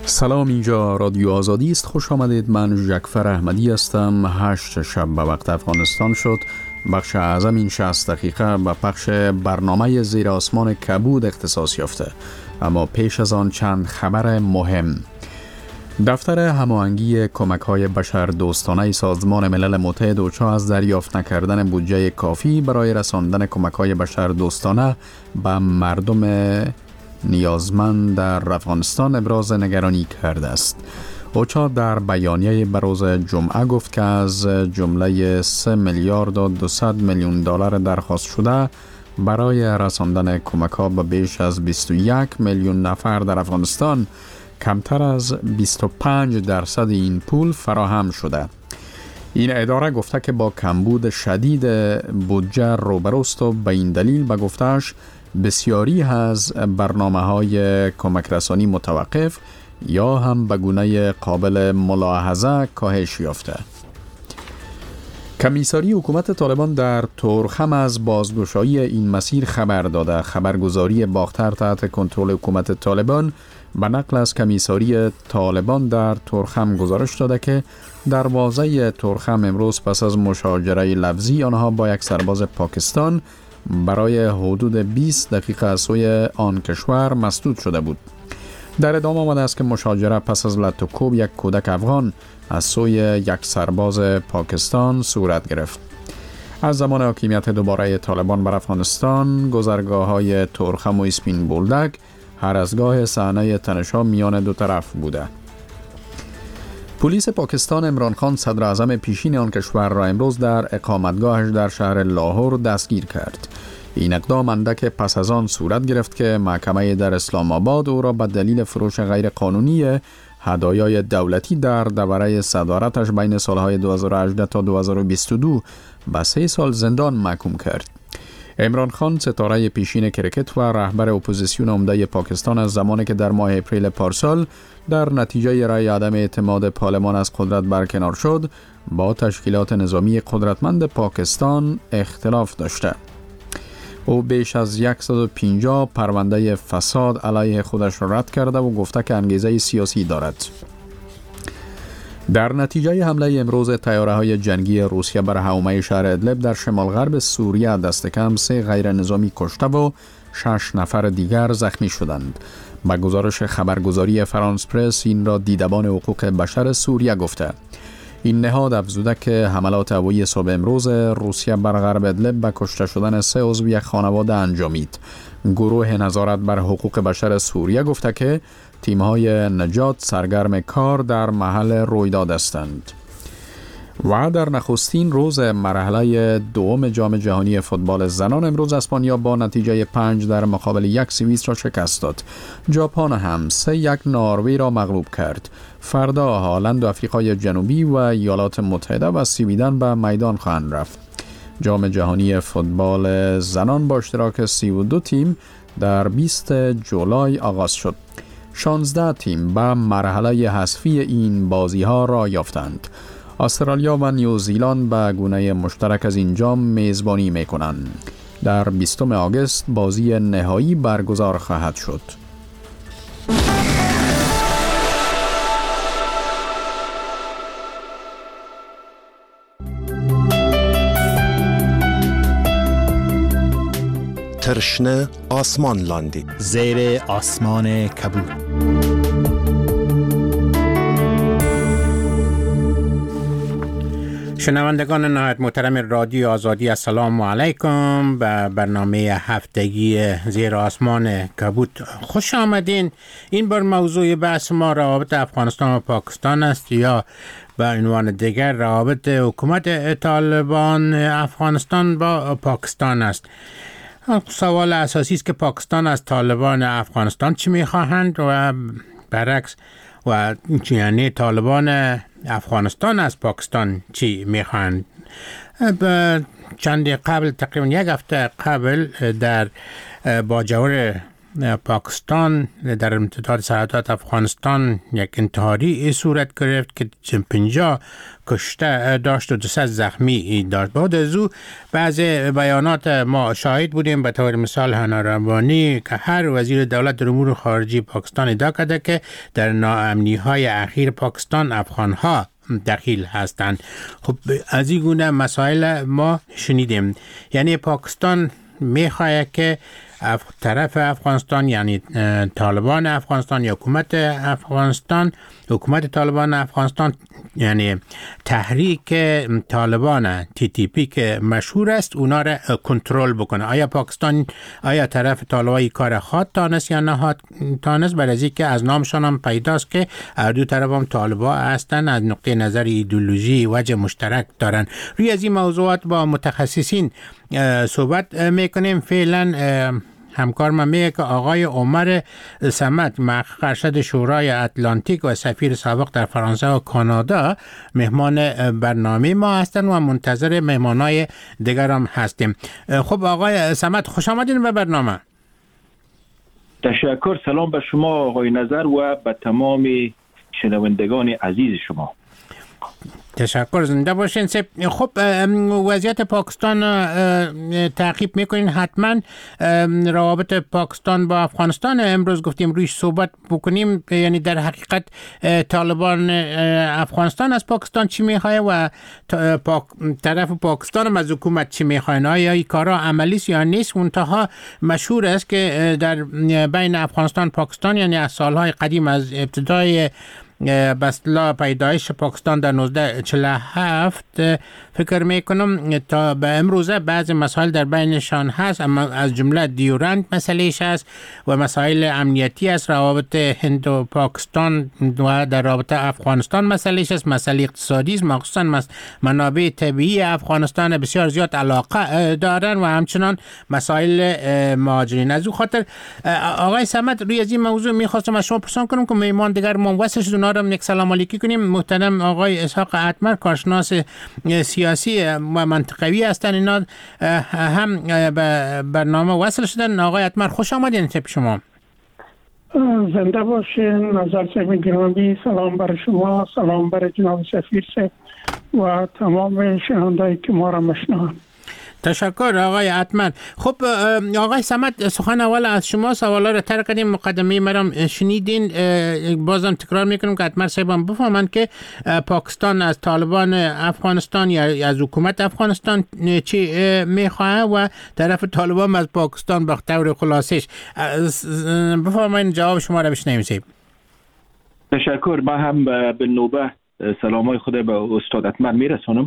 سلام، اینجا رادیو آزادی است. خوش آمدید. من جعفر احمدی هستم. 8 شب به وقت افغانستان شد. بخش اعظم این 60 دقیقه به پخش برنامه زیر آسمان کبود اختصاص یافته. اما پیش از آن چند خبر مهم. دفتر هماهنگی کمک‌های بشردوستانه سازمان ملل متحد اوچا از دریافت نکردن بودجه کافی برای رساندن کمک‌های بشردوستانه به مردم نیازمند در افغانستان ابراز نگرانی کرده است. اوچا در بیانیه به روز جمعه گفت که از جمله 3 میلیارد و 200 میلیون دلار درخواست شده برای رساندن کمک‌ها به بیش از 21 میلیون نفر در افغانستان، کمتر از 25% این پول فراهم شده. این اداره گفته که با کمبود شدید بودجه روبروست و به این دلیل به گفتهش بسیاری از برنامه‌های کمک رسانی متوقف یا هم به گونه قابل ملاحظه کاهش یافته. کمیساری حکومت طالبان در تورخم از بازگشایی این مسیر خبر داده. خبرگزاری باختر تحت کنترل حکومت طالبان به نقل از کمیساری طالبان در تورخم گزارش داده که دروازه تورخم امروز پس از مشاجره لفظی آنها با یک سرباز پاکستان برای حدود 20 دقیقه از سوی آن کشور مسدود شده بود. در ادامه آمده است که مشاجره پس از لط و کوب یک کودک افغان از سوی یک سرباز پاکستان صورت گرفت. از زمان حاکمیت دوباره طالبان بر افغانستان، گذرگاه‌های تورخم و اسپین بولدک هر از گاه صحنه تنش‌ها میان دو طرف بوده. پلیس پاکستان عمران خان صدر اعظم پیشین آن کشور را امروز در اقامتگاهش در شهر لاهور دستگیر کرد. این اقدام اندک پس از آن صورت گرفت که محکمه در اسلام آباد او را به دلیل فروش غیر قانونی هدایای دولتی در دوره صدارتش بین سالهای 2018 تا 2022 به 3 سال زندان محکوم کرد. عمران خان ستاره پیشین کرکت و رهبر اپوزیسیون عمده پاکستان از زمانی که در ماه اپریل پارسال در نتیجه رأی عدم اعتماد پارلمان از قدرت برکنار شد، با تشکیلات نظامی قدرتمند پاکستان اختلاف داشته. او بیش از 150 پرونده فساد علیه خودش را رد کرده و گفته که انگیزه سیاسی دارد. در نتیجه حمله امروز طیاره‌های جنگی روسیه بر حومه شهر ادلب در شمال غرب سوریه دست کم 3 غیر نظامی کشته و 6 نفر دیگر زخمی شدند. با گزارش خبرگزاری فرانس پرس این را دیدبان حقوق بشر سوریه گفته. این نهاد افزوده که حملات هوایی صبح امروز روسیه بر غرب ادلب به کشته شدن 3 عضو یک خانواده انجامید. گروه نظارت بر حقوق بشر سوریه گفته که تیم‌های نجات سرگرم کار در محل رویداد هستند. و در نخستین روز مرحله دوم جام جهانی فوتبال زنان امروز اسپانیا با نتیجه 5 در مقابل 1 سوئیس را شکست داد. ژاپن هم 3-1 نروژ را مغلوب کرد. فردا هالند و آفریقای جنوبی و ایالات متحده و سویدن به میدان خواهند رفت. جام جهانی فوتبال زنان با اشتراک 32 تیم در 20 جولای آغاز شد. 16 تیم به مرحله حذفی این بازی‌ها را یافتند. استرالیا و نیوزیلند به گونه مشترک از این جام میزبانی می‌کنند. در 20 آگوست بازی نهایی برگزار خواهد شد. ترشنه آسمان لاندی زیر آسمان کبود. شنوندگان نهایت محترم رادیو آزادی، السلام علیکم. به برنامه هفتگی زیر آسمان کبود خوش آمدین. این بار موضوع بحث ما روابط افغانستان و پاکستان است، یا به عنوان دیگر روابط حکومت طالبان افغانستان با پاکستان است. سوال اساسی است که پاکستان از طالبان افغانستان چی میخواهند و برعکس، و یعنی طالبان افغانستان از پاکستان چی میخواهند. چند قبل، تقریبا 1 هفته قبل، در باجوور پاکستان در امتداد سرحدات افغانستان یک انتحاری صورت گرفت که 50 کشته داشت و 200 زخمی داشت. بعد از او بعض بیانات ما شاهد بودیم، به طور مثال حنا ربانی که هر وزیر دولت در امور خارجی پاکستان ادعا کرده که در ناامنی‌های اخیر پاکستان افغان‌ها دخیل هستند. خب از این گونه مسائل ما شنیدیم. یعنی پاکستان میخواه که طرف افغانستان، یعنی طالبان افغانستان یا حکومت طالبان افغانستان، یعنی تحریک طالبان TTP که مشهور است، اونا را کنترل بکنه. آیا طرف طالبان کار خواد تانست یا نه تانست؟ برای از اینکه از نامشان هم پیداست که هر دو طرف هم طالبان هستن، از نقطه نظر ایدئولوژی وجه مشترک دارن. روی از این موضوعات با متخصصین صحبت میکنیم. فعلا همکار من میگه که آقای عمر صمد، محقق ارشد شورای اتلانتیک و سفیر سابق در فرانسه و کانادا، مهمان برنامه ما هستن و منتظر مهمانای دیگر هم هستیم. خب آقای صمد، خوش آمدین به برنامه. تشکر. سلام به شما آقای نظر و به تمام شنوندگان عزیز شما. تشکر، زنده باشین. خب وضعیت پاکستان تعقیب میکنین حتما. روابط پاکستان با افغانستان امروز گفتیم رویش صحبت بکنیم. یعنی در حقیقت طالبان افغانستان از پاکستان چی میخواه و طرف پاکستان هم از حکومت چی میخواه؟ آیا این کارا عملی است یا نیست؟ منتها مشهور است که در بین افغانستان پاکستان، یعنی از سالهای قدیم، از ابتدای بسلا پیدایش پاکستان در 1947 فکر میکنم تا به امروزه بعض مسائل در بینشان هست، اما از جمله دیورند مسئلهش هست و مسائل امنیتی است، روابط هند و پاکستان و در رابطه افغانستان مسئلهش است، مسئله اقتصادی است، مخصوصا منابع طبیعی افغانستان بسیار زیاد علاقه دارن و همچنان مسائل مهاجرین. از او خاطر آقای صمد، روی از این موضوع میخواستم از شما پرسان کنم که میمان دیگر وصل شد، اونا رو یک سلام علیکی کنیم. محترم آقای اسحاق اتمر، کارشناس سیاسی و منطقوی هستن، اینا هم به برنامه وصل شدن. آقای اتمر، خوش آمدین تپ شما. زنده باشین نظر صاحب گرامی. سلام بر شما، سلام بر جناب سفیر صاحب و تمام شنوندهایی که ما را میشنوند. تشکر آقای اتمر. خب آقای صمد، سخن اول از شما سوالا رو تر کردیم، مقدمه مرام شنیدین. بازم تکرار میکنم که اتمر صاحب هم بفهمند که پاکستان از طالبان افغانستان یا از حکومت افغانستان چی میخواه و طرف طالبان از پاکستان به طور خلاصش. بفهمین جواب شما رو بشنویم صاحب. تشکر. من هم به نوبه سلامای خود به استاد اتمر میرسونم.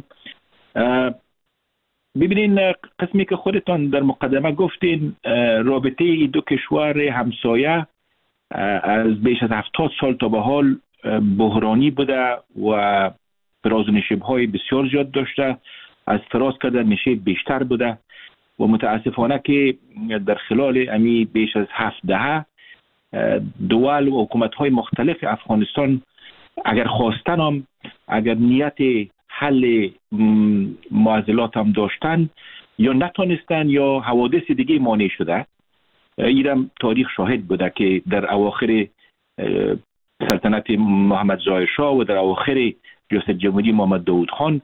ببینین، قسمی که خودتان در مقدمه گفتین، رابطه ای دو کشور همسایه از بیش از 70 سال تا به حال بحرانی بوده و فراز و نشیب‌های بسیار زیاد داشته، از فراز کردن نشیب بیشتر بوده و متاسفانه که در خلال امی بیش از 7 دهه دول و حکومت‌های مختلف افغانستان اگر خواستن هم، اگر نیت حل معضلات هم داشتن، یا نتونستن یا حوادث دیگه مانع شده. ایرم تاریخ شاهد بوده که در اواخر سلطنت محمد ظاهر شاه و در اواخر ریاست جمهوری محمد داود خان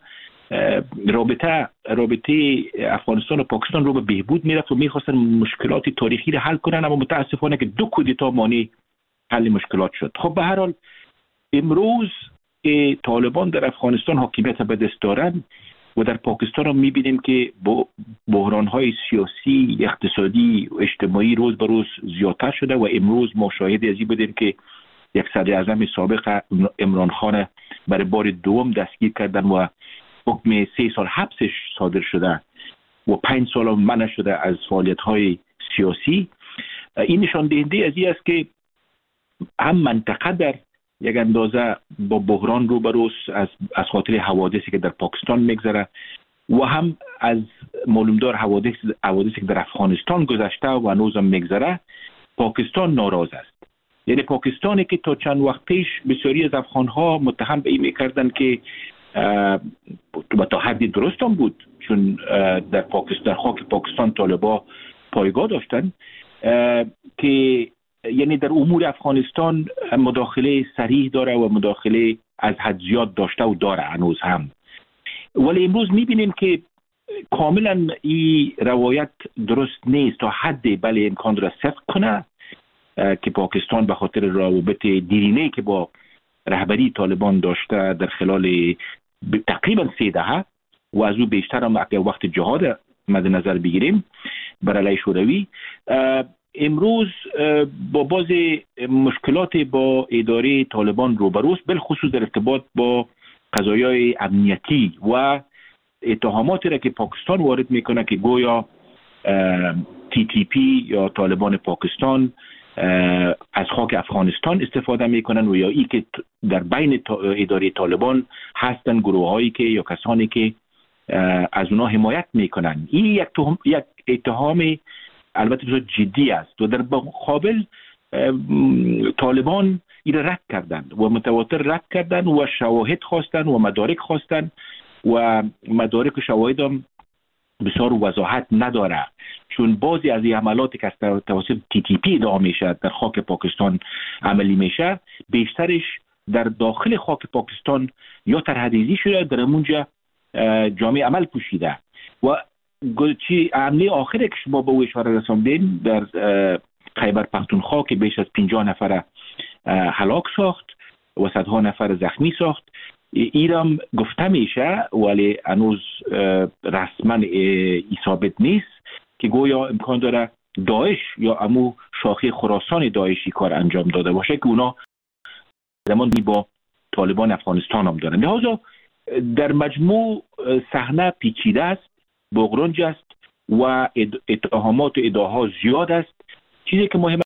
رابطه افغانستان و پاکستان رو به بهبود میرفت و میخواستن مشکلات تاریخی رو حل کنن، اما متاسفانه که 2 کودتا مانع حل مشکلات شد. خب به هر حال امروز طالبان در افغانستان حاکمیت به دست دارن و در پاکستان هم میبینیم که بحران‌های سیاسی، اقتصادی و اجتماعی روز به روز زیادتر شده و امروز ما شاهد ازی بودیم که یک صدراعظم سابق عمران خان برای بار دوم دستگیر کردن و حکم 3 سال حبسش صادر شده و 5 سال هم منع شده از فعالیت‌های سیاسی. این نشان دهنده ازی است که هم منطقه در یک اندازه با بحران روبروست از خاطر حوادثی که در پاکستان میگذره و هم از معلومدار حوادثی که در افغانستان گذشته و هنوز هم میگذره. پاکستان ناراض است. یعنی پاکستانی که تا چند وقت پیش بسیاری از افغانها متهم به این میکردن که تا حدی درست هم بود، چون در خاک پاکستان طالبا پایگاه داشتن، که یعنی در امور افغانستان مداخله صریح داره و مداخله از حد زیاد داشته و داره هنوز هم. ولی امروز میبینیم که کاملا این روایت درست نیست تا حدی، بله امکان داره صدق کنه که پاکستان به خاطر روابط دیرینه‌ای که با رهبری طالبان داشته در خلال تقریبا 3 دهه و از او بیشتر هم اگر وقت جهاد مد نظر بگیریم بر علیه شوروی، امروز با باز مشکلات با اداره طالبان روبروست، بالخصوص در ارتباط با قضایای امنیتی و اتهاماتی را که پاکستان وارد میکنه که گویا TTP یا طالبان پاکستان از خاک افغانستان استفاده میکنن و یا ای که در بین اداره طالبان هستن گروهایی که یا کسانی که از اونا حمایت میکنن. این یک اتهام البته بسیار جدی است و در مقابل طالبان این رد کردن و متواتر رد کردن و شواهد خواستن و مدارک خواستن و مدارک و شواهد هم بسیار وضاحت نداره، چون بعضی از این عملاتی که از توسط TTP ادعا میشه در خاک پاکستان عملی میشه، بیشترش در داخل خاک پاکستان یا ترحدیزی شده، در اونجا جامعه عمل پوشیده. و چی عملی آخری که شما به او اشاره رساندین در خیبر پختونخوا که بیش از 50 نفر هلاک ساخت و صدها نفر زخمی ساخت، ایرام گفته میشه ولی هنوز رسما ثابت نیست که گویا امکان داره داعش یا امو شاخه خراسان داعشی کار انجام داده باشه که اونا زمان با طالبان افغانستان هم دارن. لذا در مجموع صحنه پیچیده است، بغرنج است و اتهامات و ادعاها زیاد است. چیزی که مهمه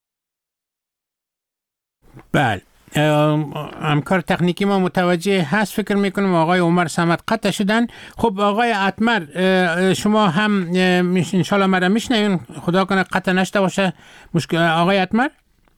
بله همکار تکنیکی ما متوجه هست، فکر میکنم آقای عمر صمد قطع شدن. خب آقای اتمر شما هم انشالله مرا میشنوین، خدا کنه قطع نشده باشه مشکل. آقای اتمر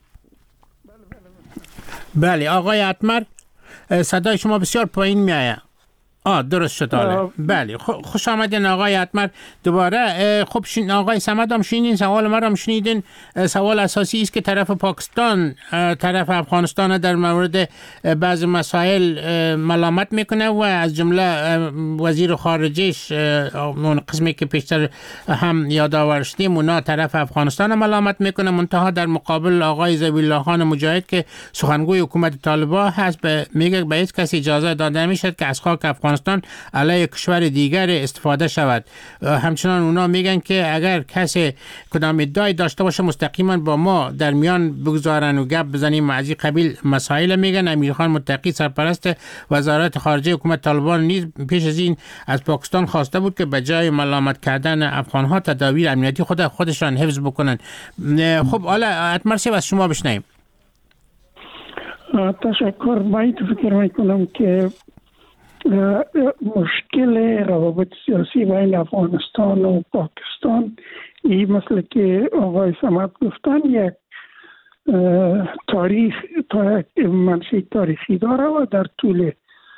بله آقای اتمر صدای شما بسیار پایین میآید. درست شد حالا. بله خوش آمدین آقای اتمر دوباره. خب آقای صمد هم شنیدین سوال ما هم شنیدین. سوال اساسی است که طرف پاکستان طرف افغانستان در مورد بعض مسائل ملامت میکنه و از جمله وزیر خارجهش اون قسمی که پیشتر هم یادآور شدیم اونا طرف افغانستان ملامت میکنه، منتها در مقابل آقای ذبیح خان مجاهد که سخنگوی حکومت طالبان هست میگه به هیچ کسی اجازه داده نمیشه که از خاک افغانستان علیه کشور دیگر استفاده شود. همچنان اونا میگن که اگر کسی کدام ادعای داشته باشه مستقیما با ما در میان بگذارن و گپ بزنیم. از این قبیل مسائل میگن. امیرخان متقی سرپرست وزارت خارجه حکومت طالبان نیز پیش از این از پاکستان خواسته بود که به جای ملامت کردن افغانها تدابیر امنیتی خودشان حفظ بکنن. خب حالا اتمرسی از شما بشنویم. تشکر. من فکر میکنم که مشکل روابط سیاسی بین افغانستان و پاکستان این مثل که آقای صمد گفتن یک منشأ تاریخی داره و در طول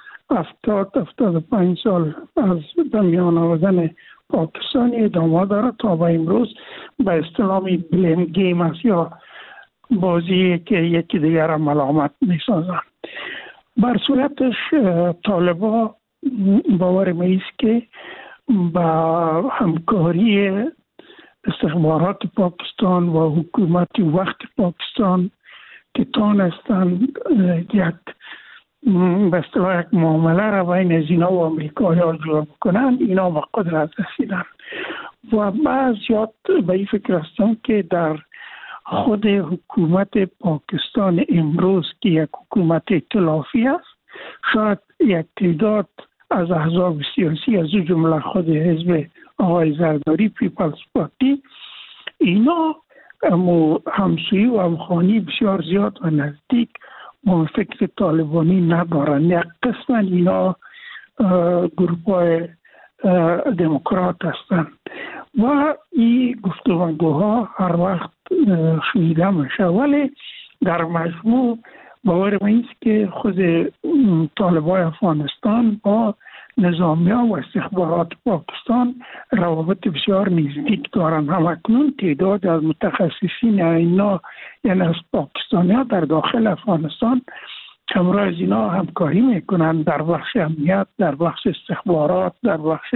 75 سال از میان آوردن پاکستان ادامه داره تا به امروز به اصطلاح بلیم گیم است یا بازی که یکی دیگر را ملامت میسازن. بر صورتش طالبان باور میست که با همکاری استخبارات پاکستان و حکومت وقت پاکستان که تانستند یک به اصطلاح یک معامله را بین از اینا و امریکایی جور بکنن، اینا به قدرت رسیدن و بعضیات به این فکر هستند که در خود حکومت پاکستان امروز که یک حکومت ائتلافی است، شاید یک تعداد از احزاب سیاسی از جمله خود حزب آقای زرداری پیپلز پارتی اینا همسویی و همخوانی بسیار زیاد و نزدیک با فکر طالبانی ندارن. یک قسم اینا گروه‌های دموکرات هستند و این گفتگوها هر وقت شنیده میشه، ولی در مجموع باور من است که خود طالبان افغانستان با نظامیان و استخبارات پاکستان روابط بسیار نزدیک دارند. همکنون تعداد از متخصصین اینا یعنی از پاکستانی‌ها در داخل افغانستان همراه از اینا همکاری میکنند در بخش امنیت، در بخش استخبارات، در بخش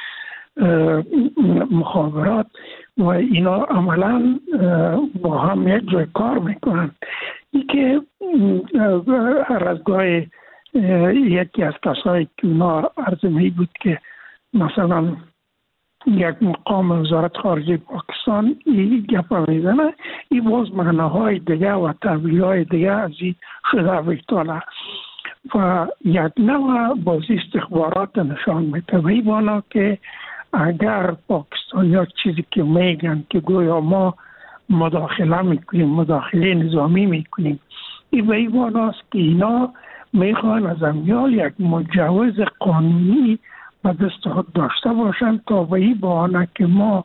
مخابرات و اینا عملا با هم یک جای کار میکنند. این که هر از گاه یکی از کسایی که اونا عرضمی بود که مثلا یک مقام وزارت خارجه پاکستان این گپ میزنه، این باز معناهای دیگه و تعبیرهای دیگه از این شده بیتاله و یک نوع بازی استخبارات نشان میده. و این بانا که اگر پاکستان یا چیزی که میگن که گویا ما مداخله میکنیم، مداخله نظامی میکنیم، این به این باناست که اینا میخوان از امیال یک مجوز قانونی به دست خود داشته باشند تا به این بانه که ما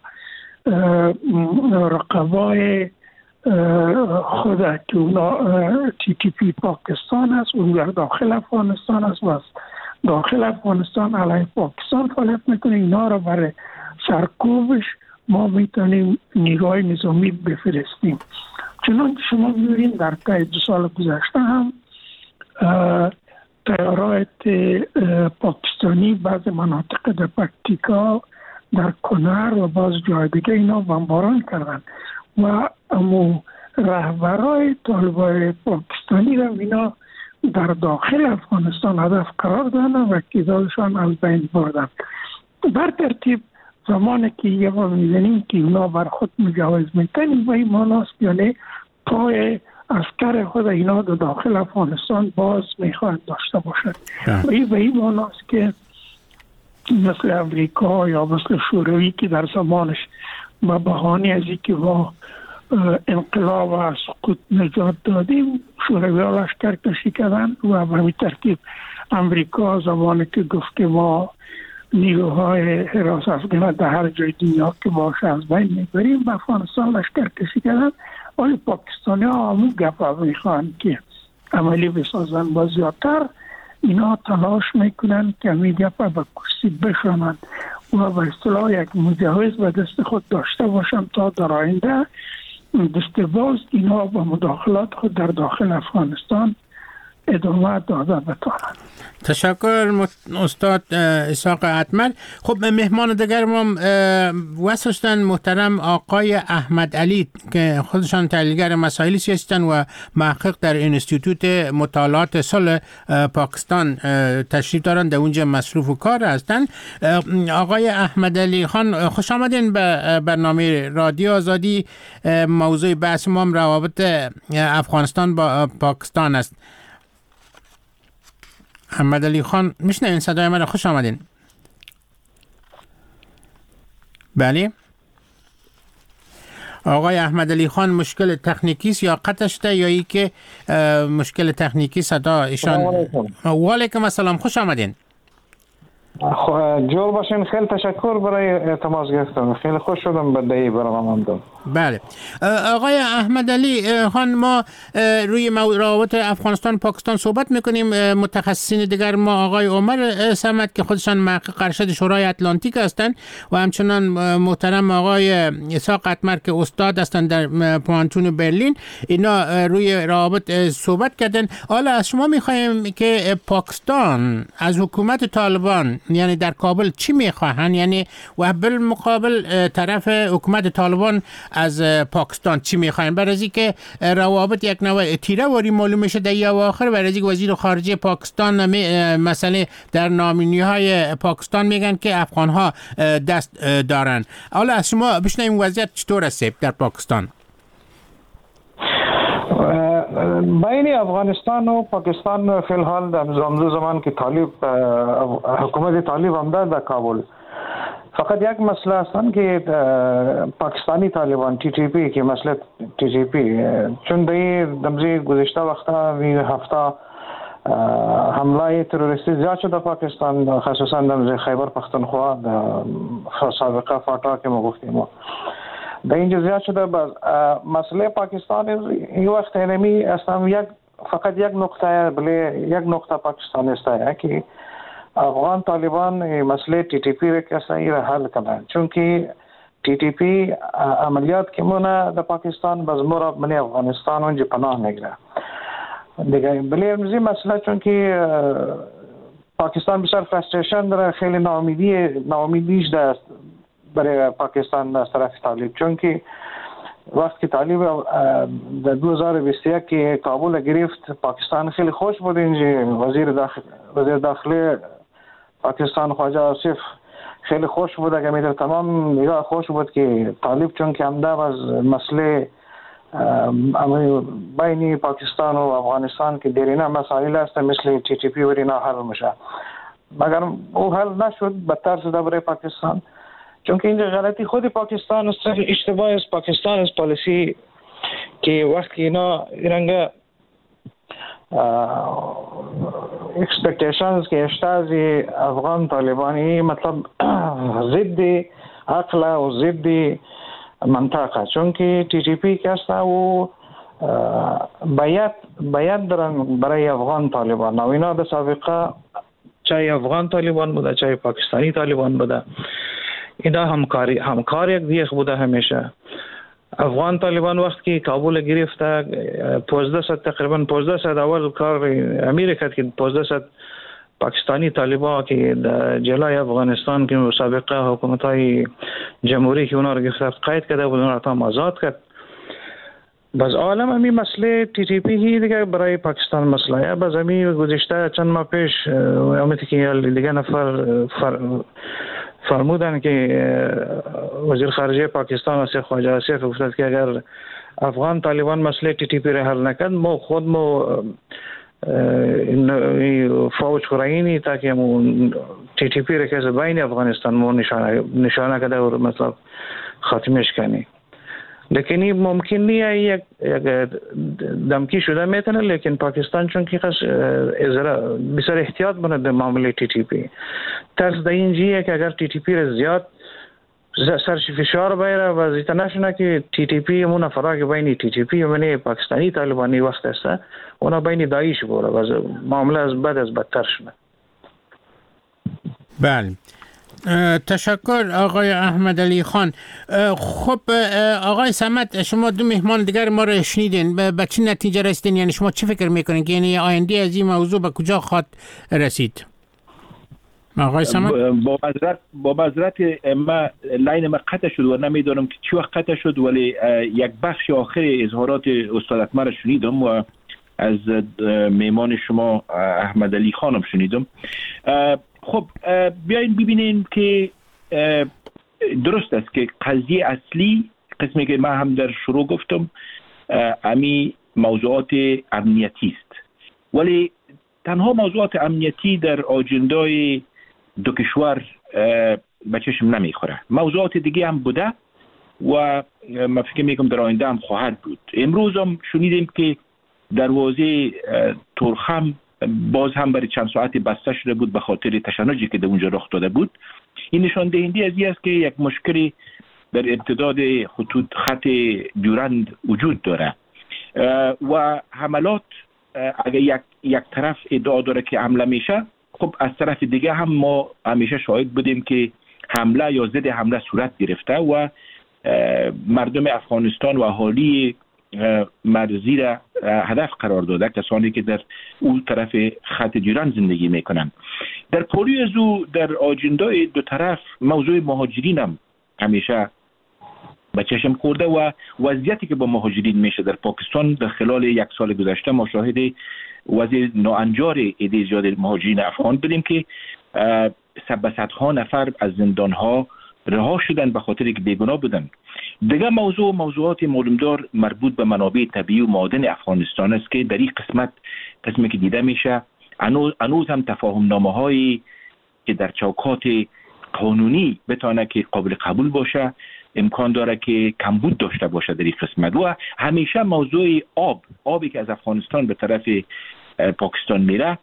رقبای خود که اونا TTP پاکستان است، اون در داخل افغانستان است و داخل افغانستان علیه پاکستان فعالیت میکنه، اینا را برای سرکوبش ما میتونیم نیروهای نظامی بفرستیم. چنانکه شما میبینید در طی 2 سال گذشته هم طیارات پاکستانی بعض مناطق در پکتیکا، در کنر و بعض جای دیگه اینا بمباران کردن و امو رهبرای طالبای پاکستانی را اینا در داخل افغانستان هدف قرار دادن و تعدادشان از بین بردن. بر ترتیب زمانی که یه بار می‌بینیم که اونا بر خود مجوز میکنیم و این ماناست یعنی پای عسکر خود اینا در داخل افغانستان باز میخواهند داشته باشد و این به این ماناست که مثل امریکا یا مثل شوروی که در زمانش به بهانه از اینکه با انقلاب و سقوط نجات دادیم شوروی ها لشکر کشی کردن و به همین ترتیب امریکا زمانی که گفت که ما نیروهای حراس افغان در هر جای دنیا که باشه از بین میبریم به افغانستان لشکر کشی کردن. ولی پاکستانی ها همون گپ میخوان که عملی بسازن و زیادتر اینا تلاش میکنن که همین گپ به کرسی بشونن و به اصطلاح یک مجوز به دست خود داشته باشن تا در آینده دستباز اینا با مداخلات خود در داخل افغانستان ادامه داده بتانند. تشکر استاد اسحاق اتمر. خب مهمان دیگر ما واسطن محترم آقای احمد علی که خودشان تحلیلگر مسائل سیاسی و محقق در انستیتوت مطالعات صلح پاکستان تشریف دارند، در اونجا مصروف و کار هستند. آقای احمد علی خان خوش آمدین به برنامه رادیو آزادی. موضوع بحث ما روابط افغانستان با پاکستان است. احمد علی خان میشنوین صدای من؟ خوش آمدین. بله آقای احمد علی خان مشکل تکنیکی است یا قطع شده یا ای که مشکل تکنیکی صدا ایشان؟ و علیکم السلام، خوش آمدین. جور باشین، خیلی تشکر برای تماس گرفتن، خیلی خوش شدم به دی برنامه. بله آقای احمد علی خان، ما روی روابط افغانستان پاکستان صحبت میکنیم. متخصصین دیگر ما آقای عمر صمد که خودشان محقق ارشد شورای اتلانتیک هستند و همچنان محترم آقای اسحاق اتمر که استاد هستند در پوانتون برلین، اینا روی روابط صحبت کردن. حالا از شما میخوایم که پاکستان از حکومت طالبان یعنی در کابل چی میخواهن، یعنی و بالمقابل طرف حکومت طالبان از پاکستان چی میخواین؟ برای از اینکه روابط یک نوع تیره واری معلوم میشه در اواخر، برای از اینکه وزیر خارجه پاکستان مسئله در نامینی‌های پاکستان میگن که افغان‌ها دست دارن. حالا از شما بشنویم وضعیت چطور است در پاکستان؟ بین افغانستان و پاکستان فی الحال در زمان که حکومت طالب هم در کابل فقط یک مسئله هستن که پاکستانی طالبان TTP که مسئله TTP چون در گذشته وقتا هفته حمله تروریستی زیاد شده پاکستان، خصوصا در خیبر پختونخوا سابقه فاتا که ما گفتیم در اینجا زیاد شده. مسئله پاکستان این وقت اینمی اصلا فقط یک نقطه پاکستان است که افغان طالبان مسئله تی تی پی را کسایی را حل کنند، چون که تی تی پی عملیات که مونه در پاکستان باز مرا من افغانستان اونجا پناه میگیره دیگه. بلی امروزی مسئله چون که پاکستان بسیار فرستریشن داره، خیلی ناامیدیش دست برای پاکستان از طرف طالب، چون که وقتی که طالب در 2021 که کابل گرفت پاکستان خیلی خوش بود. اینجا وزیر داخلی پاکستان خواجه آصف خیلی خوش بود، که میتر تمام نگاه خوش بود که طالب چون که همدم از مسئله بین پاکستان و افغانستان که دیرینه مسائل است مثل تی تی پی و اینا حل میشه، مگر او حل نشد، بدتر شده برای پاکستان. چون که اینجا غلطی خود پاکستان است، اشتباه است پاکستان از پالیسی که وقتی اینا ایرانگا اکسپکتیشنز که اشتاز افغان طالبانی مطلب ضد عقل و ضد منطقه، چون که تی تی پی کسته و باید دارن برای افغان طالبان و اینا به سابقه چای افغان طالبان بوده چای پاکستانی طالبان بوده، اینا همکار یک دیگه بوده همیشه. افغان طالبان وقت که کابل گرفته تقریبا 1500 اول کار امیر کرد که 1500 پاکستانی طالبان که جلای افغانستان که سابقه حکومت‌های جمهوری که اونا رو گرفت قید کرده بود، اونا رو آزاد کرد. باز عالم امی مسئله تی تی پی هی دیگه برای پاکستان مسئله. باز امی گذشته چند ماه پیش اومدی که دیگه نفر فرمودن که وزیر خارجه پاکستان آصف خواجه آصف گفت که اگر افغان طالبان مسئله تی تی پی را حل نکرد ما خود فوج خورایینی تاکه تی تی پی را که بین افغانستان ما نشانه کده و مطلب خاتمش کنی. لیکن این ممکن نیه یک دمکی شده میتونه، لیکن پاکستان چون که بسیار احتیاط بنده در معامله تی تی پی. ترس در این جیه که اگر تی تی پی را زیاد سرش فشار بیره و زیتا نشونه که تی تی پی مون فراغ بین تی تی پی و من پاکستانی طالبانی وقت است اونا بین داعش بوره و معامله از بدتر شده. بله، تشکر آقای احمد علی خان. خب آقای صمد، شما دو مهمان دیگر ما رو شنیدین، به چه نتیجه رسیدین؟ یعنی شما چی فکر میکنین که یعنی آینده از این موضوع به کجا خواهد رسید؟ آقای صمد با معذرت ما لاین ما قطع شد و نمیدونم که چی وقت قطع شد، ولی یک بخش آخر اظهارات استاد اکمل رو شنیدم و از مهمان شما احمد علی خانم شنیدم. خب بیاین ببینیم که درست است که قضیه اصلی قسمی که من هم در شروع گفتم امی موضوعات امنیتی است، ولی تنها موضوعات امنیتی در آجندای دو کشور به چشم نمیخوره. موضوعات دیگه هم بوده و من فکر میکنم در آینده هم خواهد بود. امروز هم شنیدیم که دروازه تورخم باز هم برای چند ساعت بسته شده بود به خاطر تشنجی که در اونجا رخ داده بود. این نشان دهنده از این است که یک مشکلی در امتداد خط دیورند وجود داره و حملات اگر یک طرف ادعا داره که حمله میشه، خب از طرف دیگه هم ما همیشه شاهد بودیم که حمله یا ضد حمله صورت گرفته و مردم افغانستان و اهالی مرزی را هدف قرار داده، کسانی که در اون طرف خط دیورند زندگی میکنن. در پولی از او در آجندای دو طرف موضوع مهاجرین هم همیشه به چشم خورده و وضعیتی که با مهاجرین میشه در پاکستان در خلال یک سال گذشته ما شاهد وضع ناانجار عده زیاد مهاجرین افغان بودیم که صدها نفر از زندانها رها شدن به خاطر که بیگناه بودن. دیگه موضوعات معلومدار مربوط به منابع طبیعی و معادن افغانستان است که در این قسمی که دیده میشه هنوز هم تفاهم نامه هایی که در چوکات قانونی بتونه که قابل قبول باشه امکان داره که کمبود داشته باشه در این قسمت. و همیشه موضوع آبی که از افغانستان به طرف پاکستان میره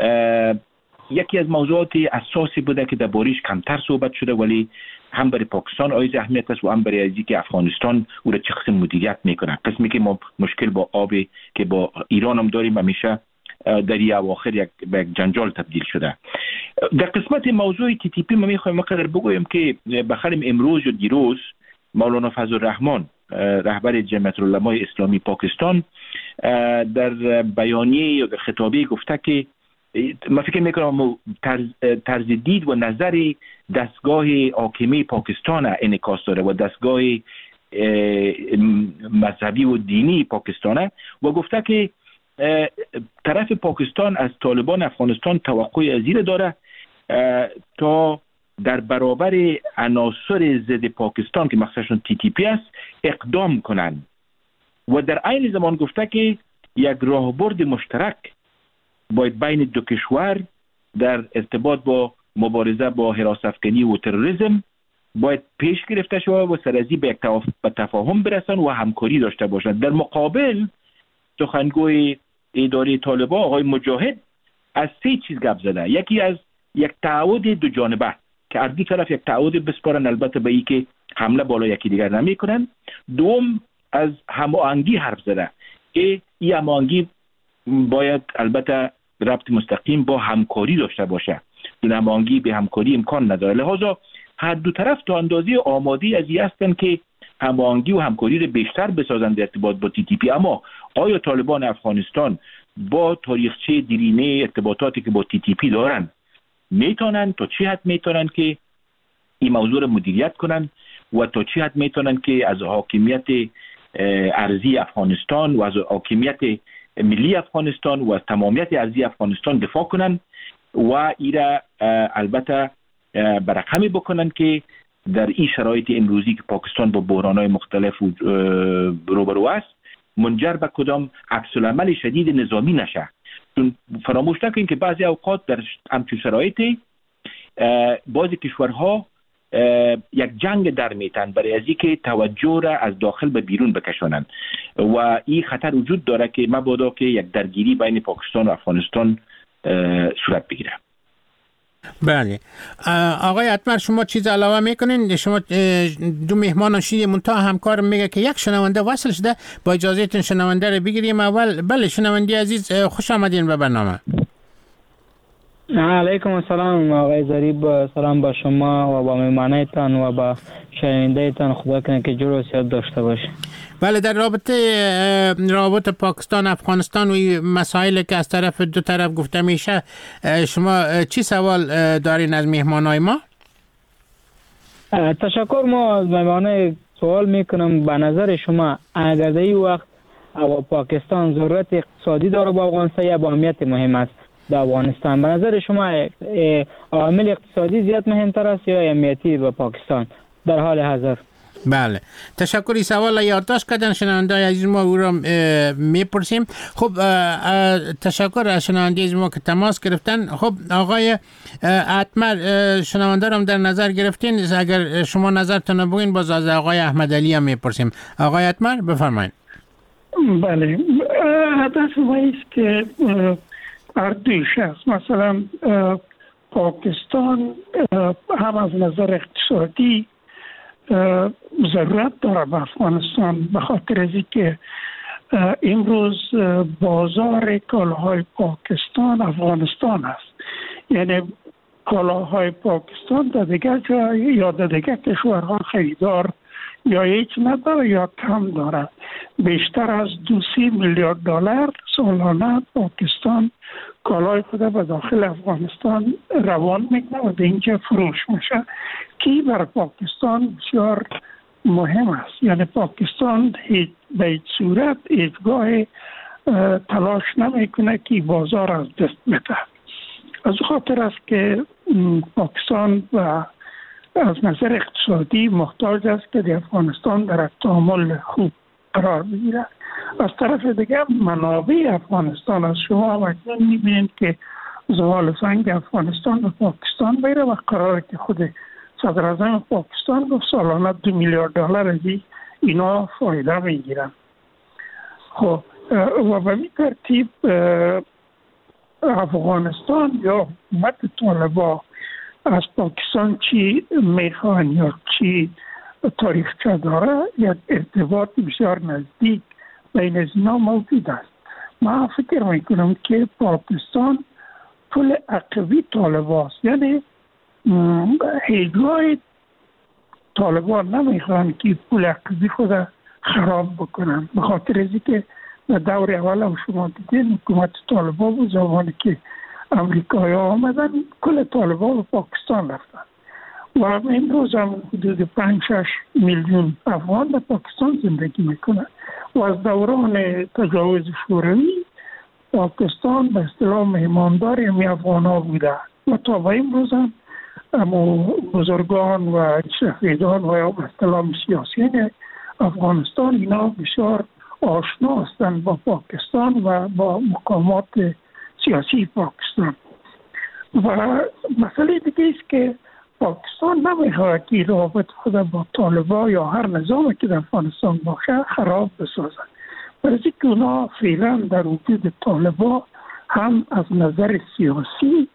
یکی از موضوعات اساسی بوده که در باریش کمتر صحبت شده، ولی هم برای پاکستان عایز اهمیت است و هم برای ازی که افغانستان او را چه قسم مدیریت میکنه. قسمی که ما مشکل با آبی که با ایران هم داریم همیشه در این اواخر به یک جنجال تبدیل شده. در قسمت موضوع TTP ما میخوایم مقدر بگویم که بخریم امروز و دیروز مولانا فضل الرحمن رهبر جمعیت العلماء اسلامی پاکستان در بیانیه یا در خطابه گفته که من فکر میکنم طرز دید و نظر دستگاه حاکمه پاکستان انعکاس داره و دستگاه مذهبی و دینی پاکستانه و گفته که طرف پاکستان از طالبان افغانستان توقع زیر داره تا در برابر عناصر ضد پاکستان که مخصوصا TTP است اقدام کنند و در عین زمان گفته که یک راهبرد مشترک باید بین دو کشور در ارتباط با مبارزه با حراس افکنی و تروریسم باید پیش گرفته شود و سرازی به یک تفاهم برسن و همکاری داشته باشند. در مقابل سخنگوی اداره طالبان آقای مجاهد از 3 چیز گپ زده. یکی از یک تعهد دو جانبه که از دو طرف یک تعهد بسپارن، البته به این که حمله بالا یکی دیگر نمی کنن. دوم از هماهنگی حرف زده. این هماهنگی باید البته ربط مستقیم با همکاری داشته باشه. این هماهنگی به همکاری امکان نداره. لذا هر دو طرف تا اندازه آمادی از این هستن که هماهنگی و همکاری رو بیشتر بسازن در ارتباط با TTP. اما آیا طالبان افغانستان با تاریخچه دیرینه ارتباطاتی که با TTP دارن میتونن تا چه حد میتونن که این موضوع رو مدیریت کنن و تا چه حد میتونن که از حاکمیت ارضی افغانستان و از حاکمیت ملی افغانستان و از تمامیت ارضی افغانستان دفاع کنن و ایره البته برقمی بکنن که در این شرایط امروزی که پاکستان با بحران‌های مختلف روبرو است منجر به کدام عکس‌العمل شدید نظامی نشه. چون فراموش نکنید که بعضی اوقات در همچون شرایطی بعضی کشورها یک جنگ در میتن برای از اینکه توجه را از داخل به بیرون بکشانند و این خطر وجود داره که مبادا که یک درگیری بین پاکستان و افغانستان صورت بگیره. بله آقای اتمر، شما چیز علاوه میکنین؟ شما دو مهمان شید منتها همکار میگه که یک شنونده وصل شده، با اجازهتون شنونده رو بگیریم اول. بله شنونده عزیز، خوش آمدین به برنامه. علیکم السلام آقای ظریف، سلام با شما و با مهمانایتان و با شنونده‌تان. خدا کنه که جور و صحت داشته باشه. بله، در رابطه پاکستان افغانستان و مسائلی که از طرف دو طرف گفته میشه، شما چی سوال دارین از مهمانای ما؟ تشکر. ما از مهمانای سوال میکنم، به نظر شما اگر در این وقت پاکستان ضرورت اقتصادی داره با افغانستان یا با اهمیت مهم است در افغانستان؟ به نظر شما عامل اقتصادی زیاد مهمتر است یا اهمیتی به پاکستان در حال حاضر؟ بله تشکری. سوال یادداشت کردن شنونده عزیز ما، او را میپرسیم. خب تشکر از شنونده عزیز ما که تماس گرفتن. خب آقای اتمر، شنونده را در نظر گرفتین، اگر شما نظرتون بگین باز از آقای احمد علی هم میپرسیم. آقای اتمر بفرمایید. بله، هدف ما است که اردویش است. مثلا پاکستان هم از نظر اقتصادی ضرورت داره به افغانستان، به خاطر از اینکه امروز بازار کالاهای پاکستان افغانستان است. یعنی کالاهای پاکستان در دیگر جای یا در دیگر کشورها خریدار یا هیچ نداره یا کم داره. بیشتر از 2-3 میلیارد دلار سالانه پاکستان کالای خود به داخل افغانستان روان میکنه و به اینجا فروش میشه که بر پاکستان بسیار مهم است. یعنی پاکستان به هیچ صورت هیچگاه تلاش نمیکنه که بازار از دست بده. از خاطر است که پاکستان و از نظر اقتصادی محتاج است که در افغانستان در تعامل خوب قرار بگیره. از طرف دیگر منابع افغانستان، از شما اکنون میبینید که زغال سنگ افغانستان و پاکستان میره و قراره که خود صدر اعظم پاکستان گفت سالانه 2 میلیارد دلار از اینا فایده میگیرن. خب و به این ترتیب افغانستان یا حکومت طالبان از پاکستان چی میخوان یا چی تاریخچه داره، یک ارتباط بسیار نزدیک بین از اینا موجود است. ما فکر میکنم که پاکستان پول عقبی طالبان است. یعنی هیچگاه طالبان نمیخوان که پول عقبی خود خراب بکنن، به خاطر از اینکه در دور اول هم شما دیدین حکومت طالبان بود، زمانی که امریکایی آمدن کل طالبان به پاکستان رفتن و امروز هم حدود 5-6 میلیون افغان در پاکستان زندگی میکنن و از دوران تجاوز شوروی پاکستان به اصطلاح مهماندار همی افغان ها بوده و تا به امروز هم بزرگان و شهیدان و به اصطلاح سیاسیین افغانستان اینا بسیار آشنا هستند با پاکستان و با مقامات سیاسی پاکستان. و مسئله دیگه است که پاکستان نمیخواهد که رابط خود با طالبان یا هر نظامی که در افغانستان باشه خراب بسازد، برای که اونا فعلا در وجود طالبان هم از نظر سیاسی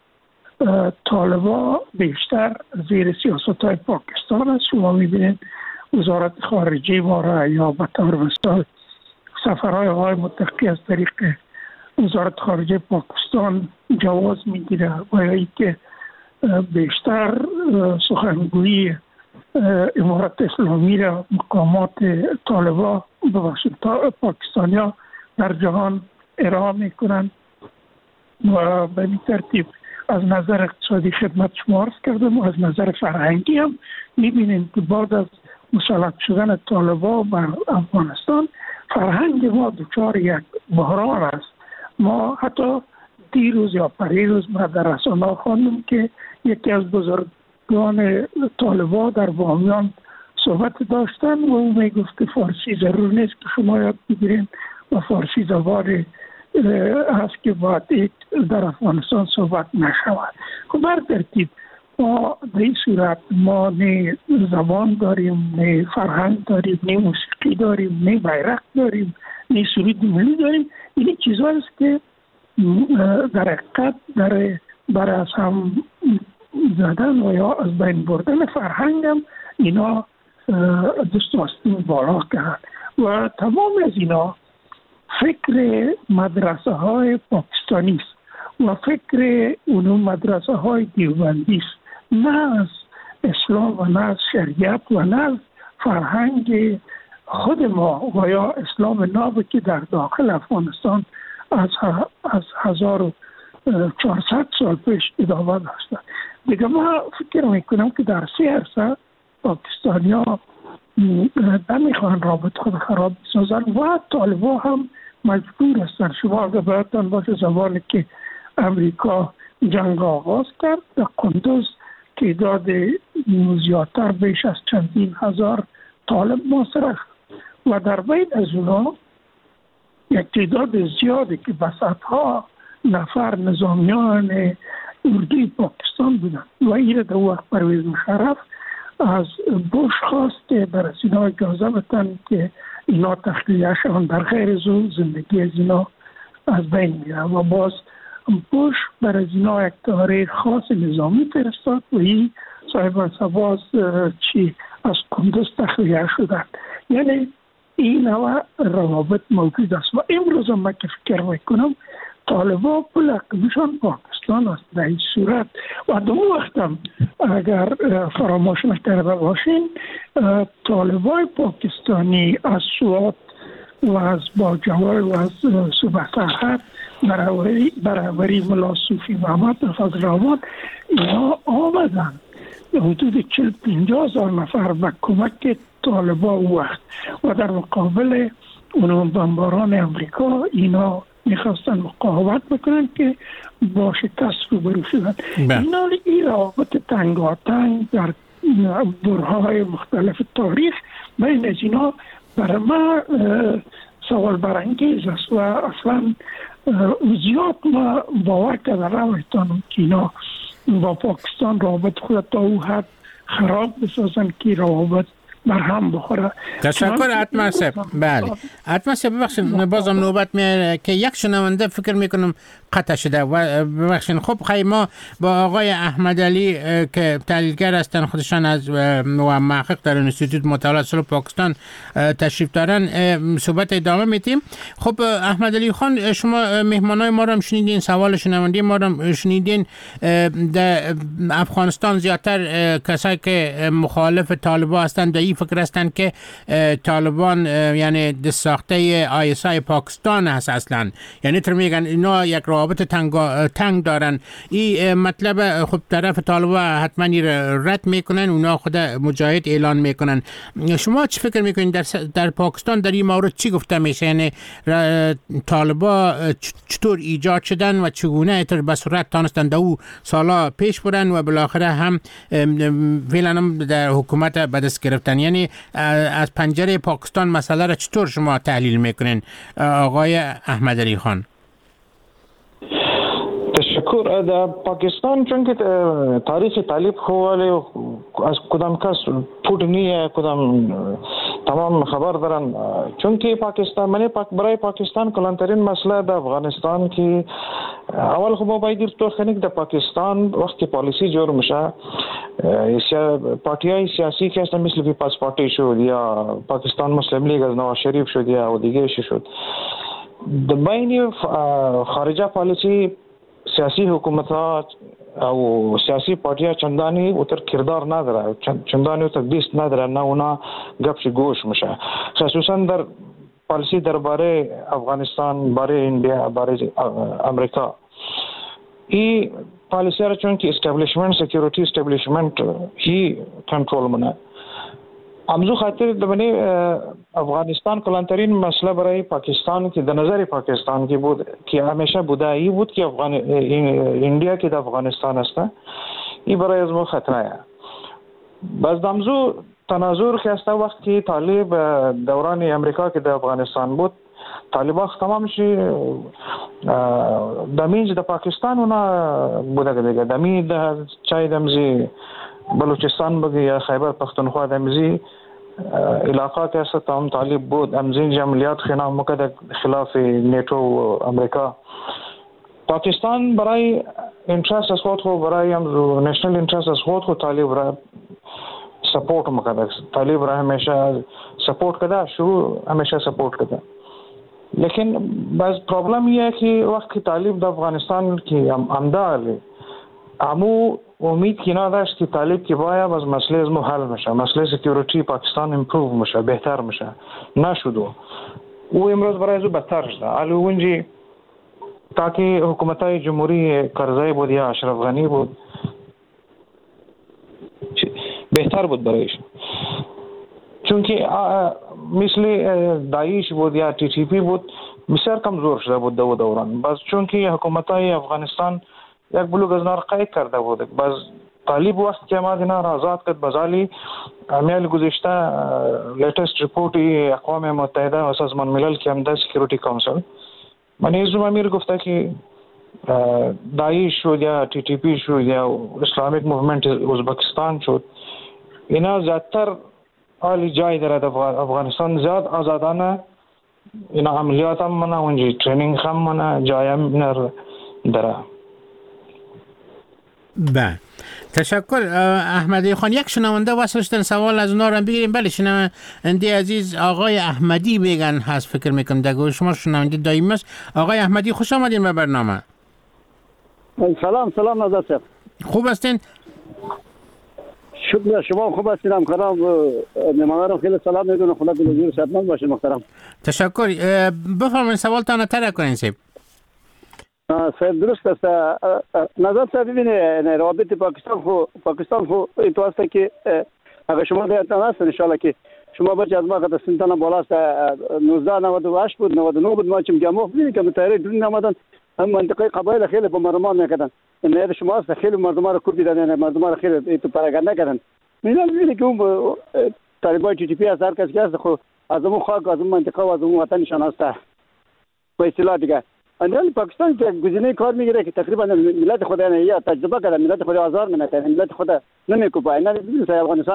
طالبان بیشتر زیر سیاست های پاکستان است. شما میبینید وزارت خارجه ما را یا به طور مثال سفرهای آقای متقی از طریق وزارت خارجه پاکستان جواز میگیره و اینکه بیشتر سخنگویی امارت اسلامی را مقامات طالبان پاکستانیا در جهان ارائه میکنند و به این ترتیب از نظر اقتصادی خدمت شما عرض کردم و از نظر فرهنگی هم میبینیم که بعد از مسلط شدن طالبان بر افغانستان فرهنگ ما دچار یک بحران است. ما حتی دیروز یا پریروز ما در رسانه‌ها خواندیم که یکی از بزرگان طالبان در بامیان صحبت داشتن و او میگفت که فارسی ضرور نیست که شما یاد بگیرین و فارسی زبان هست که باید در افغانستان صحبت نشود. خب بر ترتیب ما در این صورت ما نه زبان داریم، نه فرهنگ داریم، نه موسیقی داریم، نه بیرق داریم، نه سرود ملی داریم. این چیزها است که در حقیقت برای از هم زدن و یا از بین بردن فرهنگ هم اینا دست آستین بالا کرد و تمام از اینا فکر مدرسه های پاکستانی است و فکر اونو مدرسه های دیوبندی است، نه از اسلام و نه از شریعت و نه از فرهنگ خود ما و یا اسلام ناب که در داخل افغانستان از 1400 سال پیش ادامه داشته. دیگه ما فکر میکنم که در 3 عرصه پاکستانیا نمیخوان رابط خود خراب بسازن و طالبان هم مجبور هستن. شما اگر براتون باشه زمانی که امریکا جنگ آغاز کرد در قندوز تعداد زیادتر بیش از چندین هزار طالب محاصره شد و در بین از اونا یک تعداد زیادی که به صدها نفر نظامیان اردوی پاکستان بودن و این در وقت پرویز مشرف از بوش خواست که بر از اینا اجازه بدن که اینا تخلیه شوند، در غیر از زندگی از اینا از بین میره و باز بوش بر از اینا یک تحریر خاص نظامی فرستاد و این صاحب سباز چی از قندوز تخلیه شدن. یعنی این نوع روابط موجود است و امروز هم که فکر میکنم طالبان پول عقبیشان پاکستان است. در این صورت و دو وقت هم اگر فراموش نکرده باشین طالبان پاکستانی از سوات و از باجوال و از صوبه سرحد برابری ملا صوفی محمد فضل آباد اینا آمدن حدود 40-50 هزار نفر به کمک طالبان وقت و در مقابل اون بمباران امریکا اینا میخواستن مقاومت بکنن که با شکست روبرو شدن. اینا این روابط تنگاتنگ در برهه‌های مختلف تاریخ بین از اینا برای ما سوال برانگیز است و اصلا زیاد ما باور کردن نمیتونم که اینا با پاکستان روابط خود تا او حد خراب بسازن که روابط بر هم بخوره. تشکر حتما صاحب. بله حتما صاحب، ببخشید بازم نوبت میاد که یک شنونده فکر میکنم قطع شده و ببخشید. خب خیلی ما با آقای احمد علی که تحلیلگر هستن، خودشان از و محقق در انستیتوت مطالعات صلح پاکستان تشریف دارن، صحبت ادامه میدیم. خب احمد علی خان، شما مهمانای ما رو هم شنیدین، سوال شنونده ما رو شنیدین. در افغانستان زیادتر کسایی که مخالف طالبان هستند این فکر هستند که طالبان یعنی دست ساخته ISI پاکستان هست اصلا، یعنی تر میگن اینا یک رابط تنگ دارن. این مطلب خب طرف طالبان حتما رد میکنن، اونا خود مجاهد اعلان میکنن. شما چی فکر میکنین در پاکستان در این مورد چی گفته میشه؟ یعنی طالبان چطور ایجاد شدن و چگونه به صورت تانستن در او سالا پیش برن و بالاخره هم فعلا هم در حکومت به دست گرفتن؟ یعنی از پنجره پاکستان مسئله را چطور شما تحلیل میکنین آقای احمد علی خان؟ تشکر. در پاکستان چون که تاریخ طالب خواله از کدام کس پود نیه، کدام تمام خبر دارن. چون که پاکستان برای پاکستان کلانترین مسئله در افغانستان که اول خب باید طور خنک در پاکستان وقتی پالیسی جور میشه، پارتیای سیاسی که هستن مثل پیپلز پارتی شد یا پاکستان مسلم لیگ از نواز شریف شد یا دیگه شد، در بین خارجه پالیسی سیاسی حکومت ها او سیاسی پارتی ها چندانی اتر کردار نداره، چندانی اتر دیست نداره، نه اونا گپش گوش میشه. خصوصا در پالیسی درباره افغانستان، باره انڈیا، باره امریکا، این پالیسی را چون که استابلیشمنت سکیوریتی استابلیشمنت هی کنترل منه. امزو خاطر دبنی افغانستان کلانترین مسئله برای پاکستان که در نظر پاکستان کی بود که همیشه بوده ای بود که انڈیا که در افغانستان است، این برای از ما خطره است. باز امزو تناظر که است وقت که طالب دوران امریکا که در افغانستان بود، طالبان تمام شی دمیج در پاکستان اونا بوده که دیگه دمی چای دمزی بلوچستان بگی یا خیبر پختونخوا دمزی علاقه که است تمام طالب بود. امزین عملیات مکد خلاف نیتو و امریکا. پاکستان برای انترست از خود خود، برای نشنل انترست از خود خود طالب را سپورت مکد، طالب را همیشه سپورت کده، شروع همیشه سپورت کده. لیکن باز پرابلم یہ ہے کہ وقت کی طالب در افغانستان کی امدال امو امید کی نداشت که طالب کی باید از مسئله از حل میشه، مسئله سکیوریتی پاکستان امپروو میشه، بهتر میشه، نشد. او امروز برای از بدتر شده. حالا اونجی تاکه حکومتای جمهوری کرزی بود یا اشرف غنی بود بهتر بود برایش، چون که مثل داعش بود یا TTP بود بسیار کمزور شده بود دو دوران. باز چون که حکومتای افغانستان یک بلوغ از نار قید کرده بود، باز طالب وقت که ما دینا را آزاد کرد، بازالی امیال گذشته لیتست ریپورت اقوام متحده و سازمان ملل که هم ده سکیوریتی کانسل منیزم امیر گفته که داعش شد یا TTP شد یا اسلامیک موومنت ازبکستان شد، اینا زیادتر حالی جای داره افغانستان زیاد آزادانه اینا عملیات هم منه، اونجی ترینینگ هم منه، جای هم داره. بله تشکر احمدی خان. یک شنونده واسه سوال از اونا رو بگیریم. بله شنونده عزیز آقای احمدی میگن هست، فکر میکنم دگو شما شنونده دائمی است. آقای احمدی خوش آمدین به برنامه. سلام نظر صاحب، خوب هستین؟ شکر، شما خوب هستین؟ همکاران مهمانان خیلی سلام میگم، خدا دلگیر صحتمند باشین محترم. تشکر. بفرمایید سوالتان طرح کنین صاحب. صاحب درست است. نظر صاحب ببینید روابط پاکستان خو تو است که اگر شما دیدن هست ان شاء الله که شما بچه از ما قد سنتنا بالا است 1998 بود 99 بود ما چم جامو ببینید که متحرک دون نمادن هم منطقه قبایل خیلی به مرمان میکردن. این شما است خیلی مردم را کوب دیدن، مردم را خیلی تو پراگنده کردن. میدونم ببینید که اون طالبان TTP از هر کسی است خو از اون خاک، از اون منطقه و از اون وطنشان است به اصطلاح دیگه. اندال پاکستان که گزینه کار میگیره که تقریبا ملت خود یا تجربه کرده، ملت خود آزار نمیکنه، ملت خود نمیکوبه. اینا ببینید افغانستان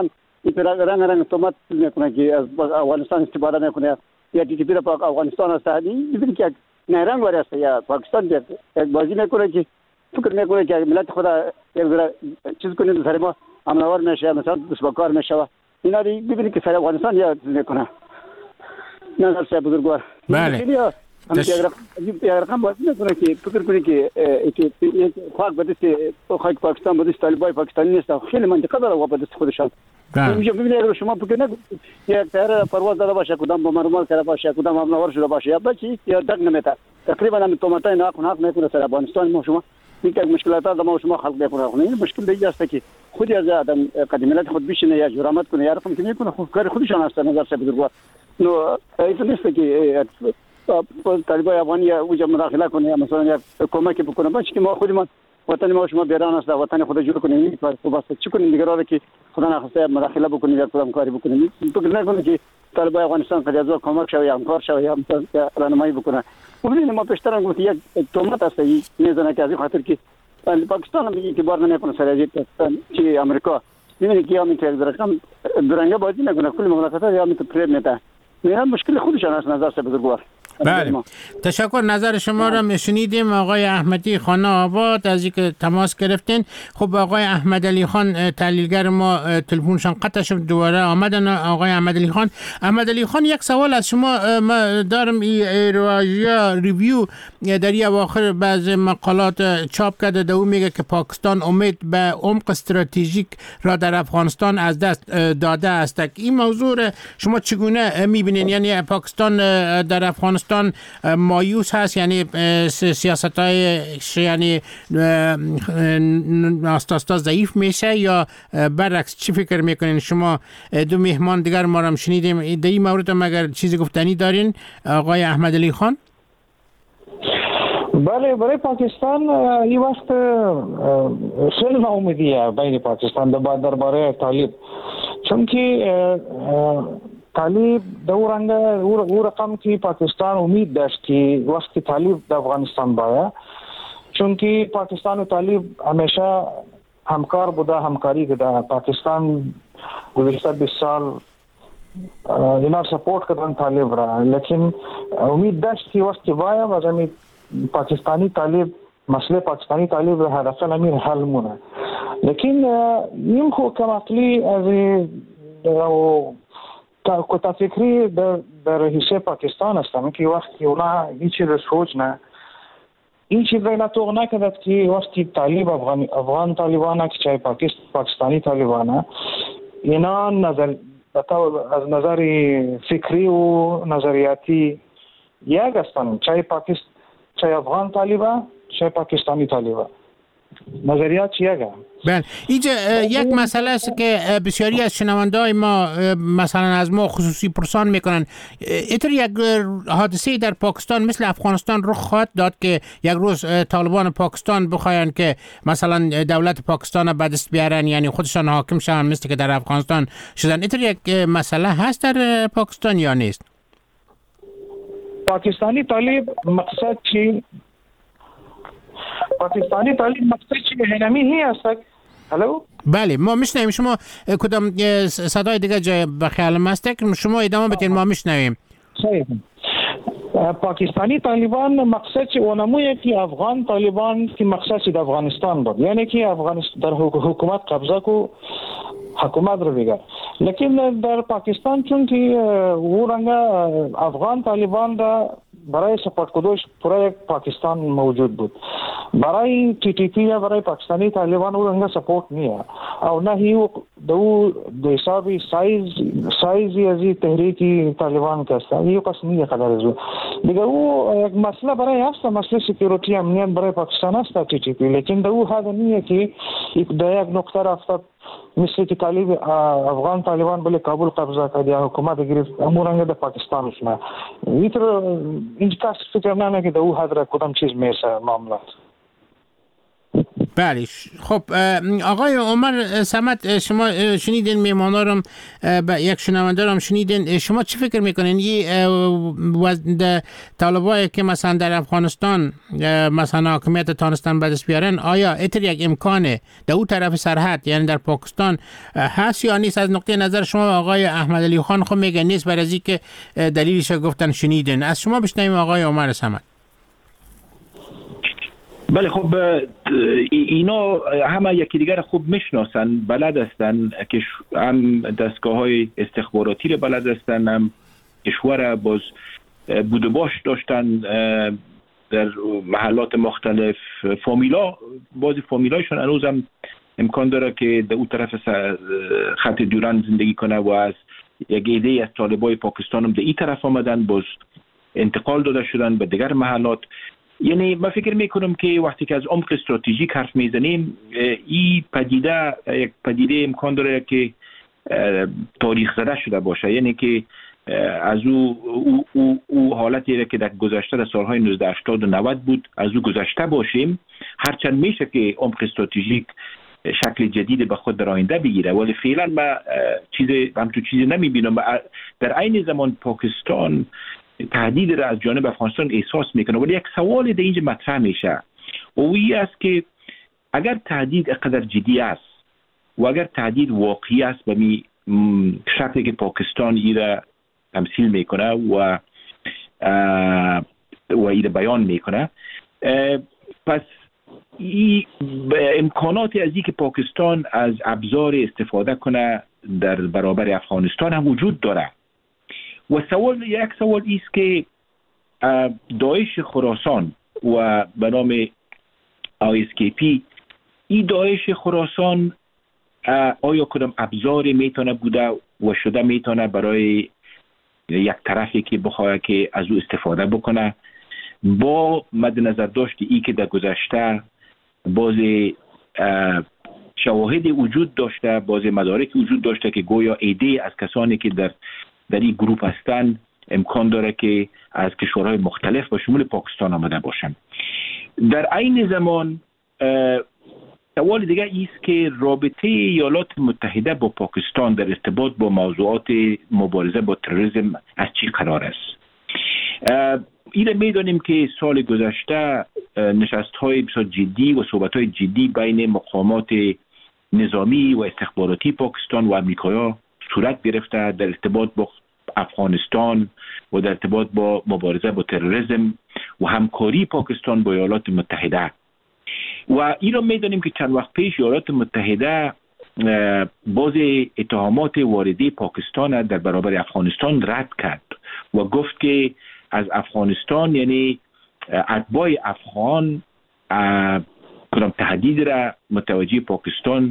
رنگ تهمت میکنه که از افغانستان استفاده میکنه یا تی تی پی را افغانستان است. این که نهرنگ واری است یا پاکستان یک بازی میکنه که فکر میکنه که ملت خود یک ذره چیز کنه سر ما امنوار میشه، مثلا دشمنکار میشه. اینا ببینید که سر افغانستان یا میکنه. نظر صاحب بزرگوار. بله. یک رقم بازی میکنه که فکر کنه که خاک به دست خاک پاکستان به دست طالبای پاکستانی نیست. خیلی منطقه داره به دست خودشان. میشه ببینید شما فکر نکنید یک طیاره پرواز داده باشه، کدام با مرمال کرده باشه، کدام امنوار شده باشه یا بچی یا دق نمیته. تقریبا هم توماتای ناق میکنه سر افغانستان. ما شما یک مشکلات داره ما شما خلق میکنه. این مشکل دیگه است که خودی از آدم قدیمیت خود بشینه یا جرامت کنه یا رقم که میکنه کار خودشان است. نظر صاحب بزرگوار نو این نیست که طالبای افغانی اوج مداخله کنه یا مثلا یک کمک بکنه. باشه که ما خودمان وطن ما شما بیران است، وطن خود جور کنیم. این کار خوب است. چی کنیم دیگه را که خدا نخواسته مداخله بکنیم یا کدام کاری بکنیم. فکر نکنید که طالبای افغانستان قد از کمک شوه یا همکار شوه یا راهنمایی بکنه. ببینید ما پیشتر گفت یک تهمت است میزنه که از این خاطر که پاکستان هم اعتبار نمیکنه سر از چی امریکا. ببینید که همین یک رقم درنگه بازی نکنه کل مملکت‌ها یا میتونه پرید میده. این مشکل خودشان است. نظر صاحب بزرگوار. بله تشکر. نظر شما را میشنیدیم. آقای احمدی خانه آباد از اینکه تماس گرفتین. خب آقای احمدعلی خان تحلیلگر ما تلفنشان قطع شد، دوباره آمدن. آقای احمدعلی خان یک سوال از شما دارم. ایرواژیا ریویو در این اواخر بعض مقالات چاپ کرده در اون میگه که پاکستان امید به عمق استراتژیک را در افغانستان از دست داده است. این موضوع شما چگونه میبینین؟ یعنی پاکستان در افغانستان مایوس هست، یعنی سیاست‌های یعنی آستاستا ضعیف میشه یا برعکس؟ چی فکر میکنین شما؟ دو مهمان دیگر ما را شنیدیم در این مورد. مگر چیزی گفتنی دارین آقای احمدعلی خان؟ بله برای پاکستان این وقت خیلی ناامیدیه بین پاکستان درباره طالب، چون که طالب دورنگ او رقم که پاکستان امید داشت که وقتی طالب در افغانستان باید، چون که پاکستان و طالب همیشه همکار بوده، همکاری کرده. پاکستان گذشته 20 سال اینا سپورت کردن طالب را، لیکن امید داشت که وقتی باید از همین پاکستانی طالب مسئله پاکستانی طالب را حداقل امیر حل مونه. لیکن این خو کم عقلی از کتا فکری در حصه پاکستان هستم که وقتی اونا این چیز سوچ نه، این چیز را نتوق نکدد که وقتی طالب افغان طالبانه که چای پاکستانی طالبانه اینا از نظر فکری و نظریاتی یک هستن، چای افغان طالبه چای پاکستانی طالبه، نظریات یکه. بله اینجا یک مسئله است که بسیاری از شنونده‌های ما مثلا از ما خصوصی پرسان میکنن. اینطور یک حادثه در پاکستان مثل افغانستان رخ خواهد داد که یک روز طالبان پاکستان بخواین که مثلا دولت پاکستان به دست بیارن، یعنی خودشان حاکم شون مثل که در افغانستان شدن. اینطور یک مسئله هست در پاکستان یا نیست؟ پاکستانی طالب مقصد چی؟ پاکستانی طالب مقصد چی هنمی هی است؟ هلو؟ بله ما میشنویم. شما کدام صدای دیگه جای بخیال است که شما ادامه بدین، ما میشنویم. صحیح. پاکستانی طالبان مقصد چی اونمویه که افغان طالبان که مقصد چی در افغانستان بود، یعنی که افغانستان در حکومت قبضه کو حکومت رو بگه. لیکن در پاکستان چون که او رنگ افغان طالبان دا برای سپورت کدوش پورا پاکستان موجود بود، برای تی تی پی یا برای پاکستانی طالبان او رنگ سپورت نیه او نه هیو دو حسابی سایزی ازی تحریکی طالبان کستا هیو کس نیه قدر ازو دیگه. او یک مسئله برای هست، مسئله سکیوریتی امنیت برای پاکستان هست تی تی پی، لیکن دو هذا نیه که در یک نقطه رفته مثل که طالب افغان طالبان بله کابل قبضه کرد یا حکومت گرفت امورنگ در پاکستان شما ایتر اینجا کس فکر نه که دو حضرت کدام چیز میشه معاملات. بله. خب آقای عمر صمد، شما شنیدین میمانا رو، یک شنونده رو شنیدین، شما چی فکر میکنین این طالبایی که مثلا در افغانستان مثلا حاکمیت تانستن به دست بیارن، آیا اتر یک امکانه در اون طرف سرحد یعنی در پاکستان هست یا نیست؟ از نقطه نظر شما آقای احمد علی خان خب میگه نیست، برای از که دلیلش گفتن شنیدین. از شما بشنویم آقای عمر صمد. بله، خب اینا همه یکی دیگر خوب میشناسن، بلد هستن که هم دستگاه های استخباراتی رو بلد هستن، هم کشور باز بود و باش داشتن در محلات مختلف. بعضی فامیلایشون هنوز هم امکان داره که در اون طرف خط دوران زندگی کنه و از یک ایده از طالبای پاکستان هم در این طرف آمدن، باز انتقال داده شدن به دیگر محلات. یعنی من فکر میکنم که وقتی که از عمق استراتژیک حرف میزنیم، این پدیده یک پدیده امکان داره که تاریخ زده شده باشه، یعنی که از او حالتی که در گذشته در سالهای 1980 و 90 بود از او گذشته باشیم، هرچند میشه که عمق استراتژیک شکل جدید به خود در آینده بگیره، ولی فعلا من همچون چیزی نمیبینم. در عین زمان پاکستان تهدید را از جانب افغانستان احساس میکنه، ولی یک سوال در اینجا مطرح میشه و این است که اگر تهدید اقدر جدی است و اگر تهدید واقعی است به می شکلی که پاکستان این را تمثیل میکنه و این را بیان میکنه، پس امکاناتی از این که پاکستان از ابزار استفاده کنه در برابر افغانستان هم وجود داره. و یک سوال ایست که داعش خراسان و به نام ISKP، این داعش خراسان آیا کدام ابزاری میتونه بوده و شده میتونه برای یک طرفی که بخواه که از او استفاده بکنه، با مد نظر داشت ای که در گذشته باز شواهد وجود داشته، باز مدارک وجود داشته که گویا ایده از کسانی که در این گروپ هستند امکان داره که از کشورهای مختلف و شمول پاکستان آمده باشند. در عین زمان سوال دیگه ایست که رابطه ایالات متحده با پاکستان در ارتباط با موضوعات مبارزه با تروریسم از چی قرار است؟ این میدانیم که سال گذشته نشست‌های بسیار جدی و صحبت‌های جدی بین مقامات نظامی و استخباراتی پاکستان و امریکایا صورت گرفته در ارتباط با افغانستان و در ارتباط با مبارزه با تروریسم و همکاری پاکستان با ایالات متحده. و این را میدانیم که چند وقت پیش ایالات متحده باز اتهامات وارده پاکستان در برابر افغانستان رد کرد و گفت که از افغانستان یعنی اتباع افغان کدام تهدید را متوجه پاکستان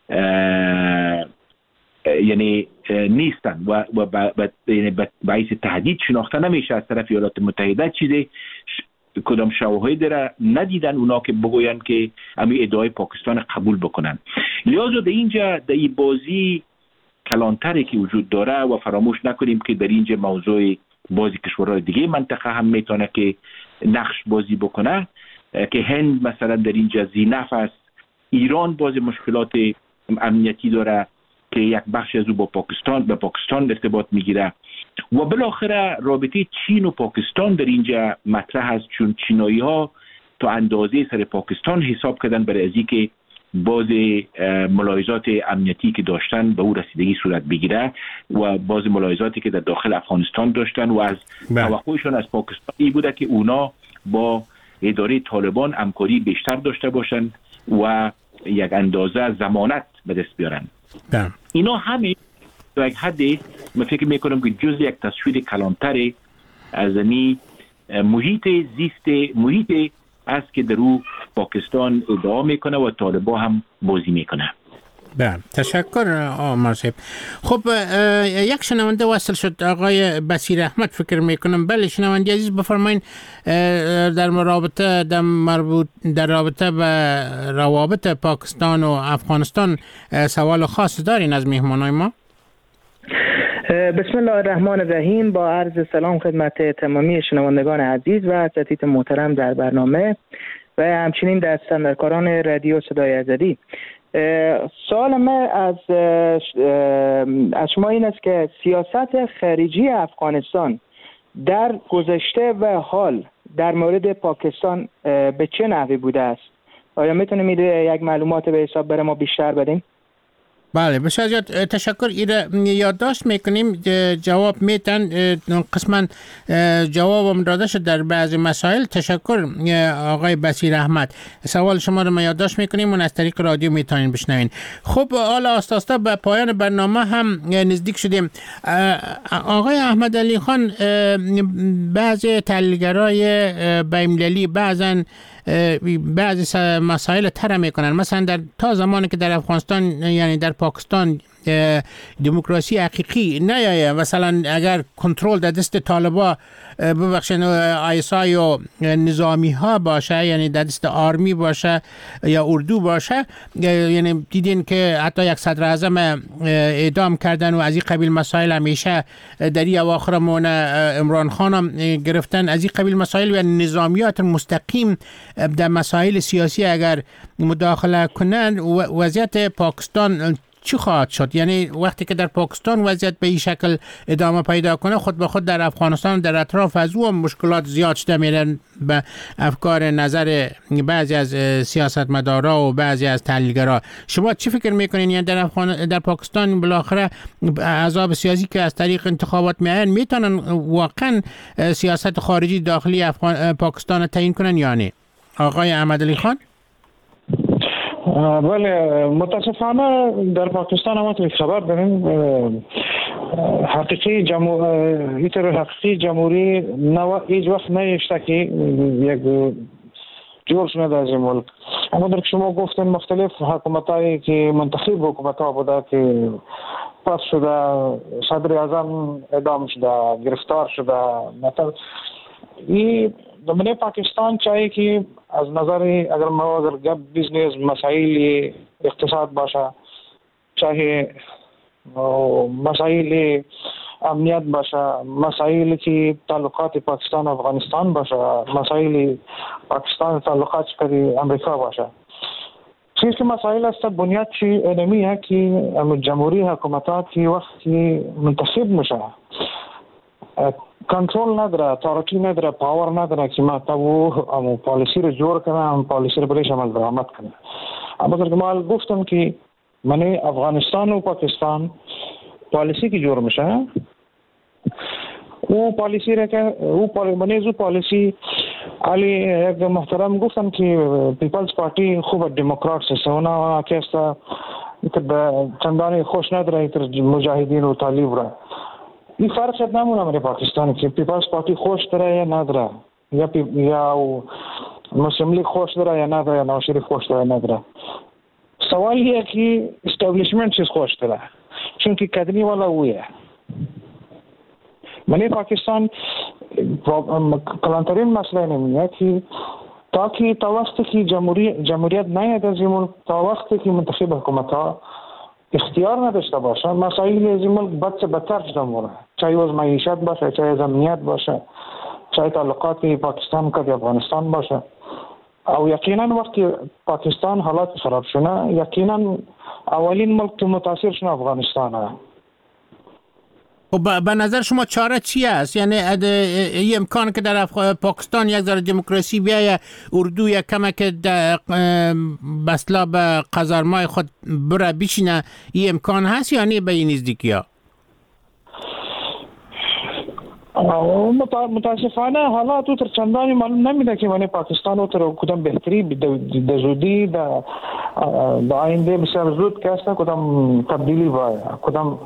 یعنی نیستن و باعث تهدید شناخته نمیشه از طرف ایالات متحده. چیزی کدام شواهد را ندیدن اونا که بگوین که امی ادعای پاکستان قبول بکنن. لذا در اینجا در این بازی کلانتری که وجود داره و فراموش نکنیم که در اینجا موضوع بازی کشورهای دیگه منطقه هم میتونه که نقش بازی بکنه، که هند مثلا در اینجا زینف است، ایران باز مشکلات امنیتی داره که یک بخش از او با پاکستان ارتباط میگیره و بالاخره رابطه چین و پاکستان در اینجا مطرح است، چون چینایی ها تا اندازه سر پاکستان حساب کردن برای ازی که باز ملاحظات امنیتی که داشتن به او رسیدگی صورت بگیره و باز ملاحظاتی که در داخل افغانستان داشتن و از توقعشون از پاکستان این بوده که اونا با اداره طالبان همکاری بیشتر داشته باشن و یک اندازه ضمانت به دست بیارن. اینا همه در یک حدی من فکر میکنم که جز یک تصویر کلانتر از محیط است که در او پاکستان ادعا میکنه و طالبان هم بازی میکنه. بله، تشکر آمار صاحب. خب یک شنونده وصل شد، آقای بصیر احمد فکر میکنم. بله شنونده عزیز بفرمایید، در رابطه به روابط پاکستان و افغانستان سوال خاص دارین از مهمانای ما؟ بسم الله الرحمن الرحیم. با عرض سلام خدمت تمامی شنوندگان عزیز و اساتید محترم در برنامه. و همچنین دستندرکاران رادیو صدای آزادی. سوال من از شما این است که سیاست خارجی افغانستان در گذشته و حال در مورد پاکستان به چه نحوی بوده است؟ آیا میتونید یک معلومات به حساب برای ما بیشتر بدین؟ بله بسیار زیاد تشکر. ایره یادداشت میکنیم، جواب میتن قسما جوابم داده شد در بعضی مسائل. تشکر آقای بصیر احمد. سوال شما رو ما یادداشت میکنیم و از طریق رادیو میتونین بشنوین. خب حالا آستاستا به پایان برنامه هم نزدیک شدیم. آقای احمد علی خان، بعضی تحلیلگرای بین‌المللی بعضی مسائل طرح میکنن، مثلا تا زمانی که در افغانستان یعنی در پاکستان دموکراسی حقیقی نیایه، مثلا اگر کنترل در دست طالبا ببخشن آیسای و نظامی ها باشه، یعنی در دست آرمی باشه یا اردو باشه، یعنی دیدین که حتی یک صدر اعظم اعدام کردن و از این قبیل مسائل همیشه در این اواخرمون عمران خان هم گرفتن. از این قبیل مسائل و نظامیات مستقیم در مسائل سیاسی اگر مداخله کنن، وضعیت پاکستان چی خواهد شد؟ یعنی وقتی که در پاکستان وضعیت به این شکل ادامه پیدا کنه، خود به خود در افغانستان در اطراف از او مشکلات زیاد شده میرن به افکار نظر بعضی از سیاستمدارا و بعضی از تحلیلگرا. شما چی فکر میکنین؟ یعنی در پاکستان بالاخره احزاب سیاسی که از طریق انتخابات میاین میتونن واقعا سیاست خارجی داخلی پاکستان تعیین کنن یا نه؟ آقای احمد علی خان. بله، متاسفانه در پاکستان هم توی خبر داریم حقیقی جمهوری هیچ وقت نیشته که یک جور شده از این ملک. اما در شما گفتن مختلف حکومتایی که منتخب حکومتها بوده که پس شده، صدر اعظم اعدام شده، گرفتار شده. مثلا این دمنه پاکستان چاهیه که از نظر اگر ما گپ بیزنس مسائل اقتصاد باشه، چاهه مسائل امنیت باشه، مسائل که تعلقات پاکستان و افغانستان باشه، مسائل پاکستان تعلقات کردی امریکا باشه، چیز که مسائل است بنیاد چی اینمی ہے که جمهوری حکومتات که وقتی منتخب میشه کنترل نداره، اتوریتی نداره، پاور نداره که ما تو پالیسی رو جور کنه، پالیسی رو برایش عمل درآمد کنه. اما در کمال گفتم که من افغانستان و پاکستان پالیسی که جور میشه، او پالیسی را که او پالیسی علی یک محترم گفتن که پیپلز پارتی خوب دموکرات است، اونا که است چندانی خوش نداره تر مجاهدین و طالب را. این فرق نمونه در پاکستان که پیپلز پارتی خوش داره یا نداره، یا مسلم لیگ خوش داره یا نداره، یا نواز شریف خوش داره یا نداره. سوال یہ که استابلیشمنت چیز خوش داره، چون که کدنی والا اویه. من پاکستان کلانترین مسئله نمیه که تا وقتی که جمهوریت نیاد از این ملک، تا وقتی که منتخب حکومت ها اختیار نداشته باشه، مسائل از این ملک بد سے بدتر شده موره، چاہے از معیشت باشه، چاہے از امنیت باشه، چاہے تعلقات پاکستان که افغانستان باشه. او یقینا وقتی پاکستان حالات خراب شونه، یقینا اولین ملک که متاثر شونه افغانستانه. خب به نظر شما چاره چی است؟ یعنی این امکان که در پاکستان یک ذره دموکراسی بیایه، اردو یک کمک بسلا به قزارمای خود بره بشینه، این امکان هست یا نه به این نزدیکی ها؟ متاسفانه حالا تو تر چندانی معلوم نمیده که من پاکستان تر کدام بهتری در زودی در آینده بسیار زود که است کدام تبدیلی باید، کدام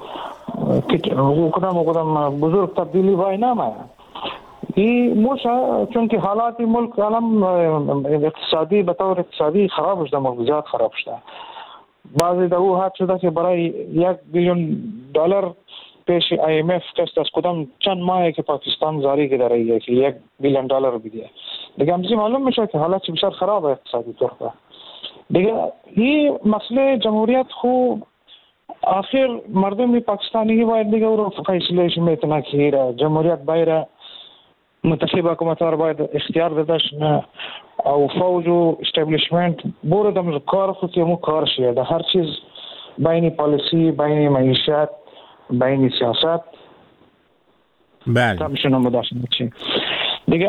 بزرگ تبدیلی باید نمه. این موشه چون که حالات ملک عالم اقتصادی به طور اقتصادی خراب شده، ملک زیاد خراب شده. بعضی در او حد شده که برای 1 بیلیون دلار پیش IMF کست از کدام چند ماهی که پاکستان زاری که داره که 1 بیلیون دلار بیده دیگه همچنین معلوم میشه که حالات بسیار خراب اقتصادی طور دیگه. این مسئله جمهوریت خوب آخر مردم پاکستانی باید دیگه او رو فیصلهش میتونه که جمهوریت باید منتخب حکومت ها را باید اختیار دادش نه او فوج و استابلیشمنت بردم کار خود که مو کار شده در هر چیز بین پالیسی بین معیشت بین سیاست بله تمشون مداخله چی دیگه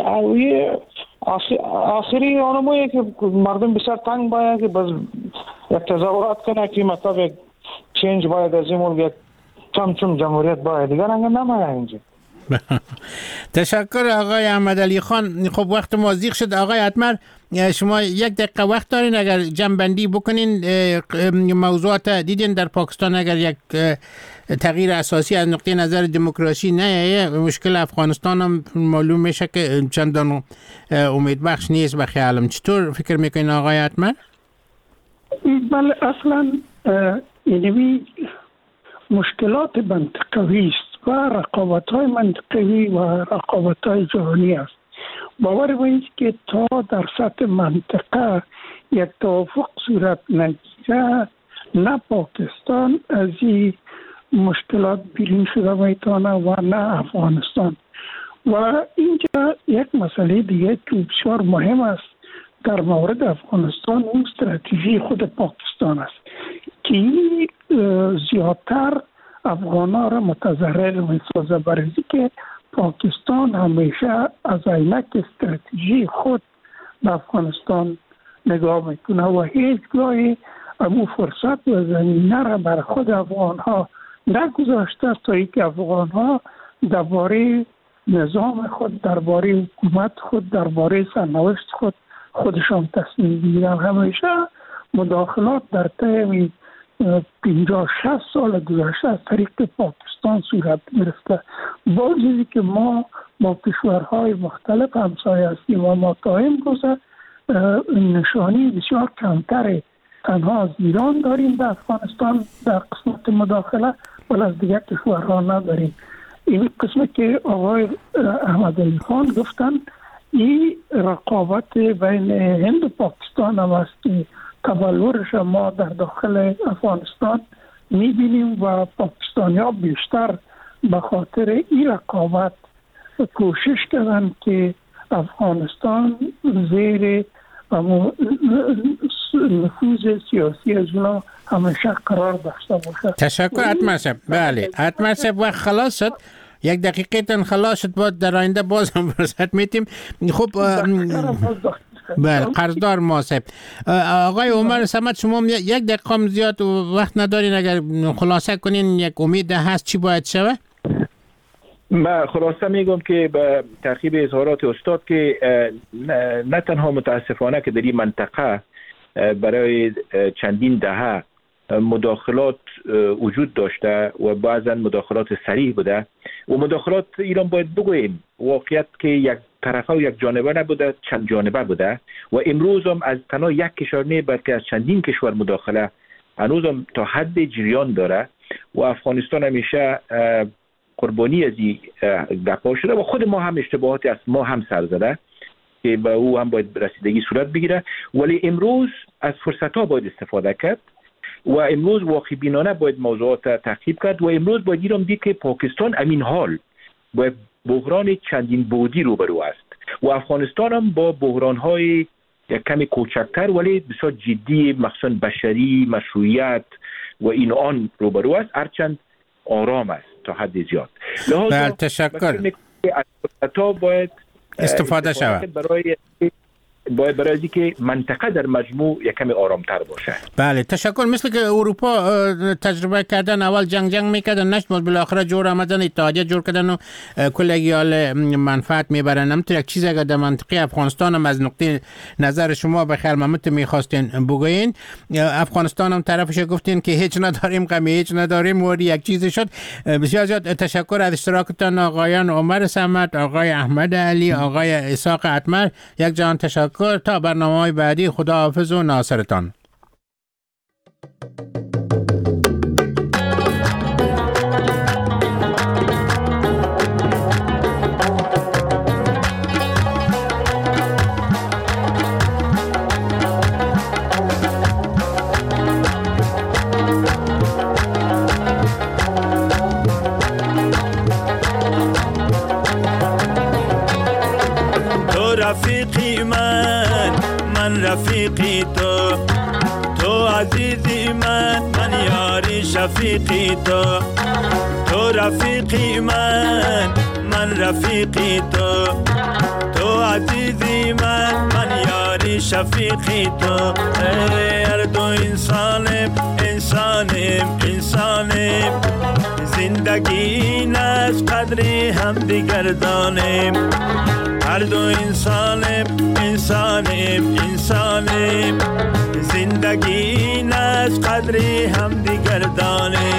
آخری آنمویه که مردم بسیار تنگ باید که بس یک تظاهرات کنه که مطلب چینج باید از این ملک چون جمهوریت باید دیگر انگه نمایه اینجا. تشکر آقای احمدعلی خان. خب وقت ما زیغ شد. آقای اتمر شما یک دقیقه وقت دارین اگر جمع‌بندی بکنین موضوعات دیدین در پاکستان اگر یک تغییر اساسی از نقطه نظر دموکراسی نه مشکل افغانستان هم معلوم میشه که چندان امیدبخش نیست به خیالم. چطور فکر میکنین آقای اتمر؟ بله اصلا اینوی مشکلات منطقوی است و رقابت‌های منطقوی و رقابت‌های جهانی است. باور کنید که تا در سطح منطقه یک توافق صورت نگیره نه پاکستان از این مشکلات بیرون شده میتونه و نه افغانستان. و اینجا یک مسئله دیگه که بسیار مهم است در مورد افغانستان اون استراتژی خود پاکستان است که زیادتر افغان‌ها را متضرر می‌سازه برای که پاکستان همیشه از عینک استراتژی خود به افغانستان نگاه میکنه و هیچگاهی امو فرصت و زمینه را بر خود افغان‌ها نگذاشته است تا اینکه افغان‌ها درباره نظام خود، درباره حکومت خود، درباره سرنوشت خودشان تصمیم بگیرن. همیشه مداخلات در طی 50-60 سال گذشته از طریق پاکستان صورت گرفته. با چیزی که ما با کشورهای مختلف همسایه هستیم و ما قائم گذار نشانی بسیار کمتر تنها از ایران داریم در افغانستان در قسمت مداخله ولی از دیگر کشورها نداریم. این قسمت که آقای احمدعلی خان گفتن این رقابت بین هند و پاکستان هم است که تبلورش ما در داخل افغانستان میبینیم و پاکستانی ها بیشتر به خاطر این رقابت کوشش کردن که افغانستان زیر نفوذ سیاسی از اونا همیشه قرار داشته باشه. تشکر اتمر صاحب. بله اتمر صاحب وقت خلاص شد. یک دقیقه تن خلاص شد باید در آینده باز هم فرصت میتیم. خب بله قرضدار ما صاحب. آقای عمر صمد شما یک دقیقه هم زیاد وقت ندارین اگر خلاصه کنین یک امید هست چی باید شوه؟ من خلاصه میگم که به تعقیب اظهارات استاد که نه تنها متاسفانه که در این منطقه برای چندین دهه مداخلات وجود داشته و بعضا مداخلات صریح بوده و مداخلات ایران باید بگوییم واقعیت که یک طرفه و یک جانبه نبوده چند جانبه بوده و امروز هم از تنها یک کشور نه بلکه از چندین کشور مداخله هنوز هم تا حد جریان داره و افغانستان همیشه قربانی از این گپا شده و خود ما هم اشتباهاتی از ما هم سر زده که به او هم باید رسیدگی صورت بگیره ولی امروز از فرصت ها باید استفاده کرد و امروز واقع بینانه باید موضوعات تعقیب کرد و امروز باید ایران دید که پاکستان امین حال با بحران چندین بعدی روبرو است و افغانستان هم با بحران های یک کمی کوچکتر ولی بسیار جدی مخصوصا بشری مشروعیت و این آن روبرو است هرچند آرام است تا حد زیاد. بله تشکر. از فرصت‌ها باید استفاده شود برای اینکه منطقه در مجموع یک کمی آرامتر باشه. بله تشکر. مثل که اروپا تجربه کردن اول جنگ میکردن نشد بالاخره جور آمدن اتحادیه جور کردن و کل اگیال منفعت میبرن. همطور یک چیز اگر در منطقه افغانستان هم از نقطه نظر شما به خیال محمد میخواستین بگوین افغانستان هم طرفش گفتین که هیچ نداریم غمی هیچ نداریم و یک چیزی شد. بسیار زیاد تشکر از اشتراکتان آقایان عمر صمد آقای احمدعلی آقای اسحاق اتمر. یک جهان تشکر. تا برنامه‌های بعدی خداحافظ و ناصرتان. شفیقی تو رفیقی من رفیقی تو عزیزی من یاری شفیقی تو. هر دو انسانیم زندگی این از قدری هم دیگر دانیم. هر دو انسانیم زندگی این از قدری هم دیگر دانیم.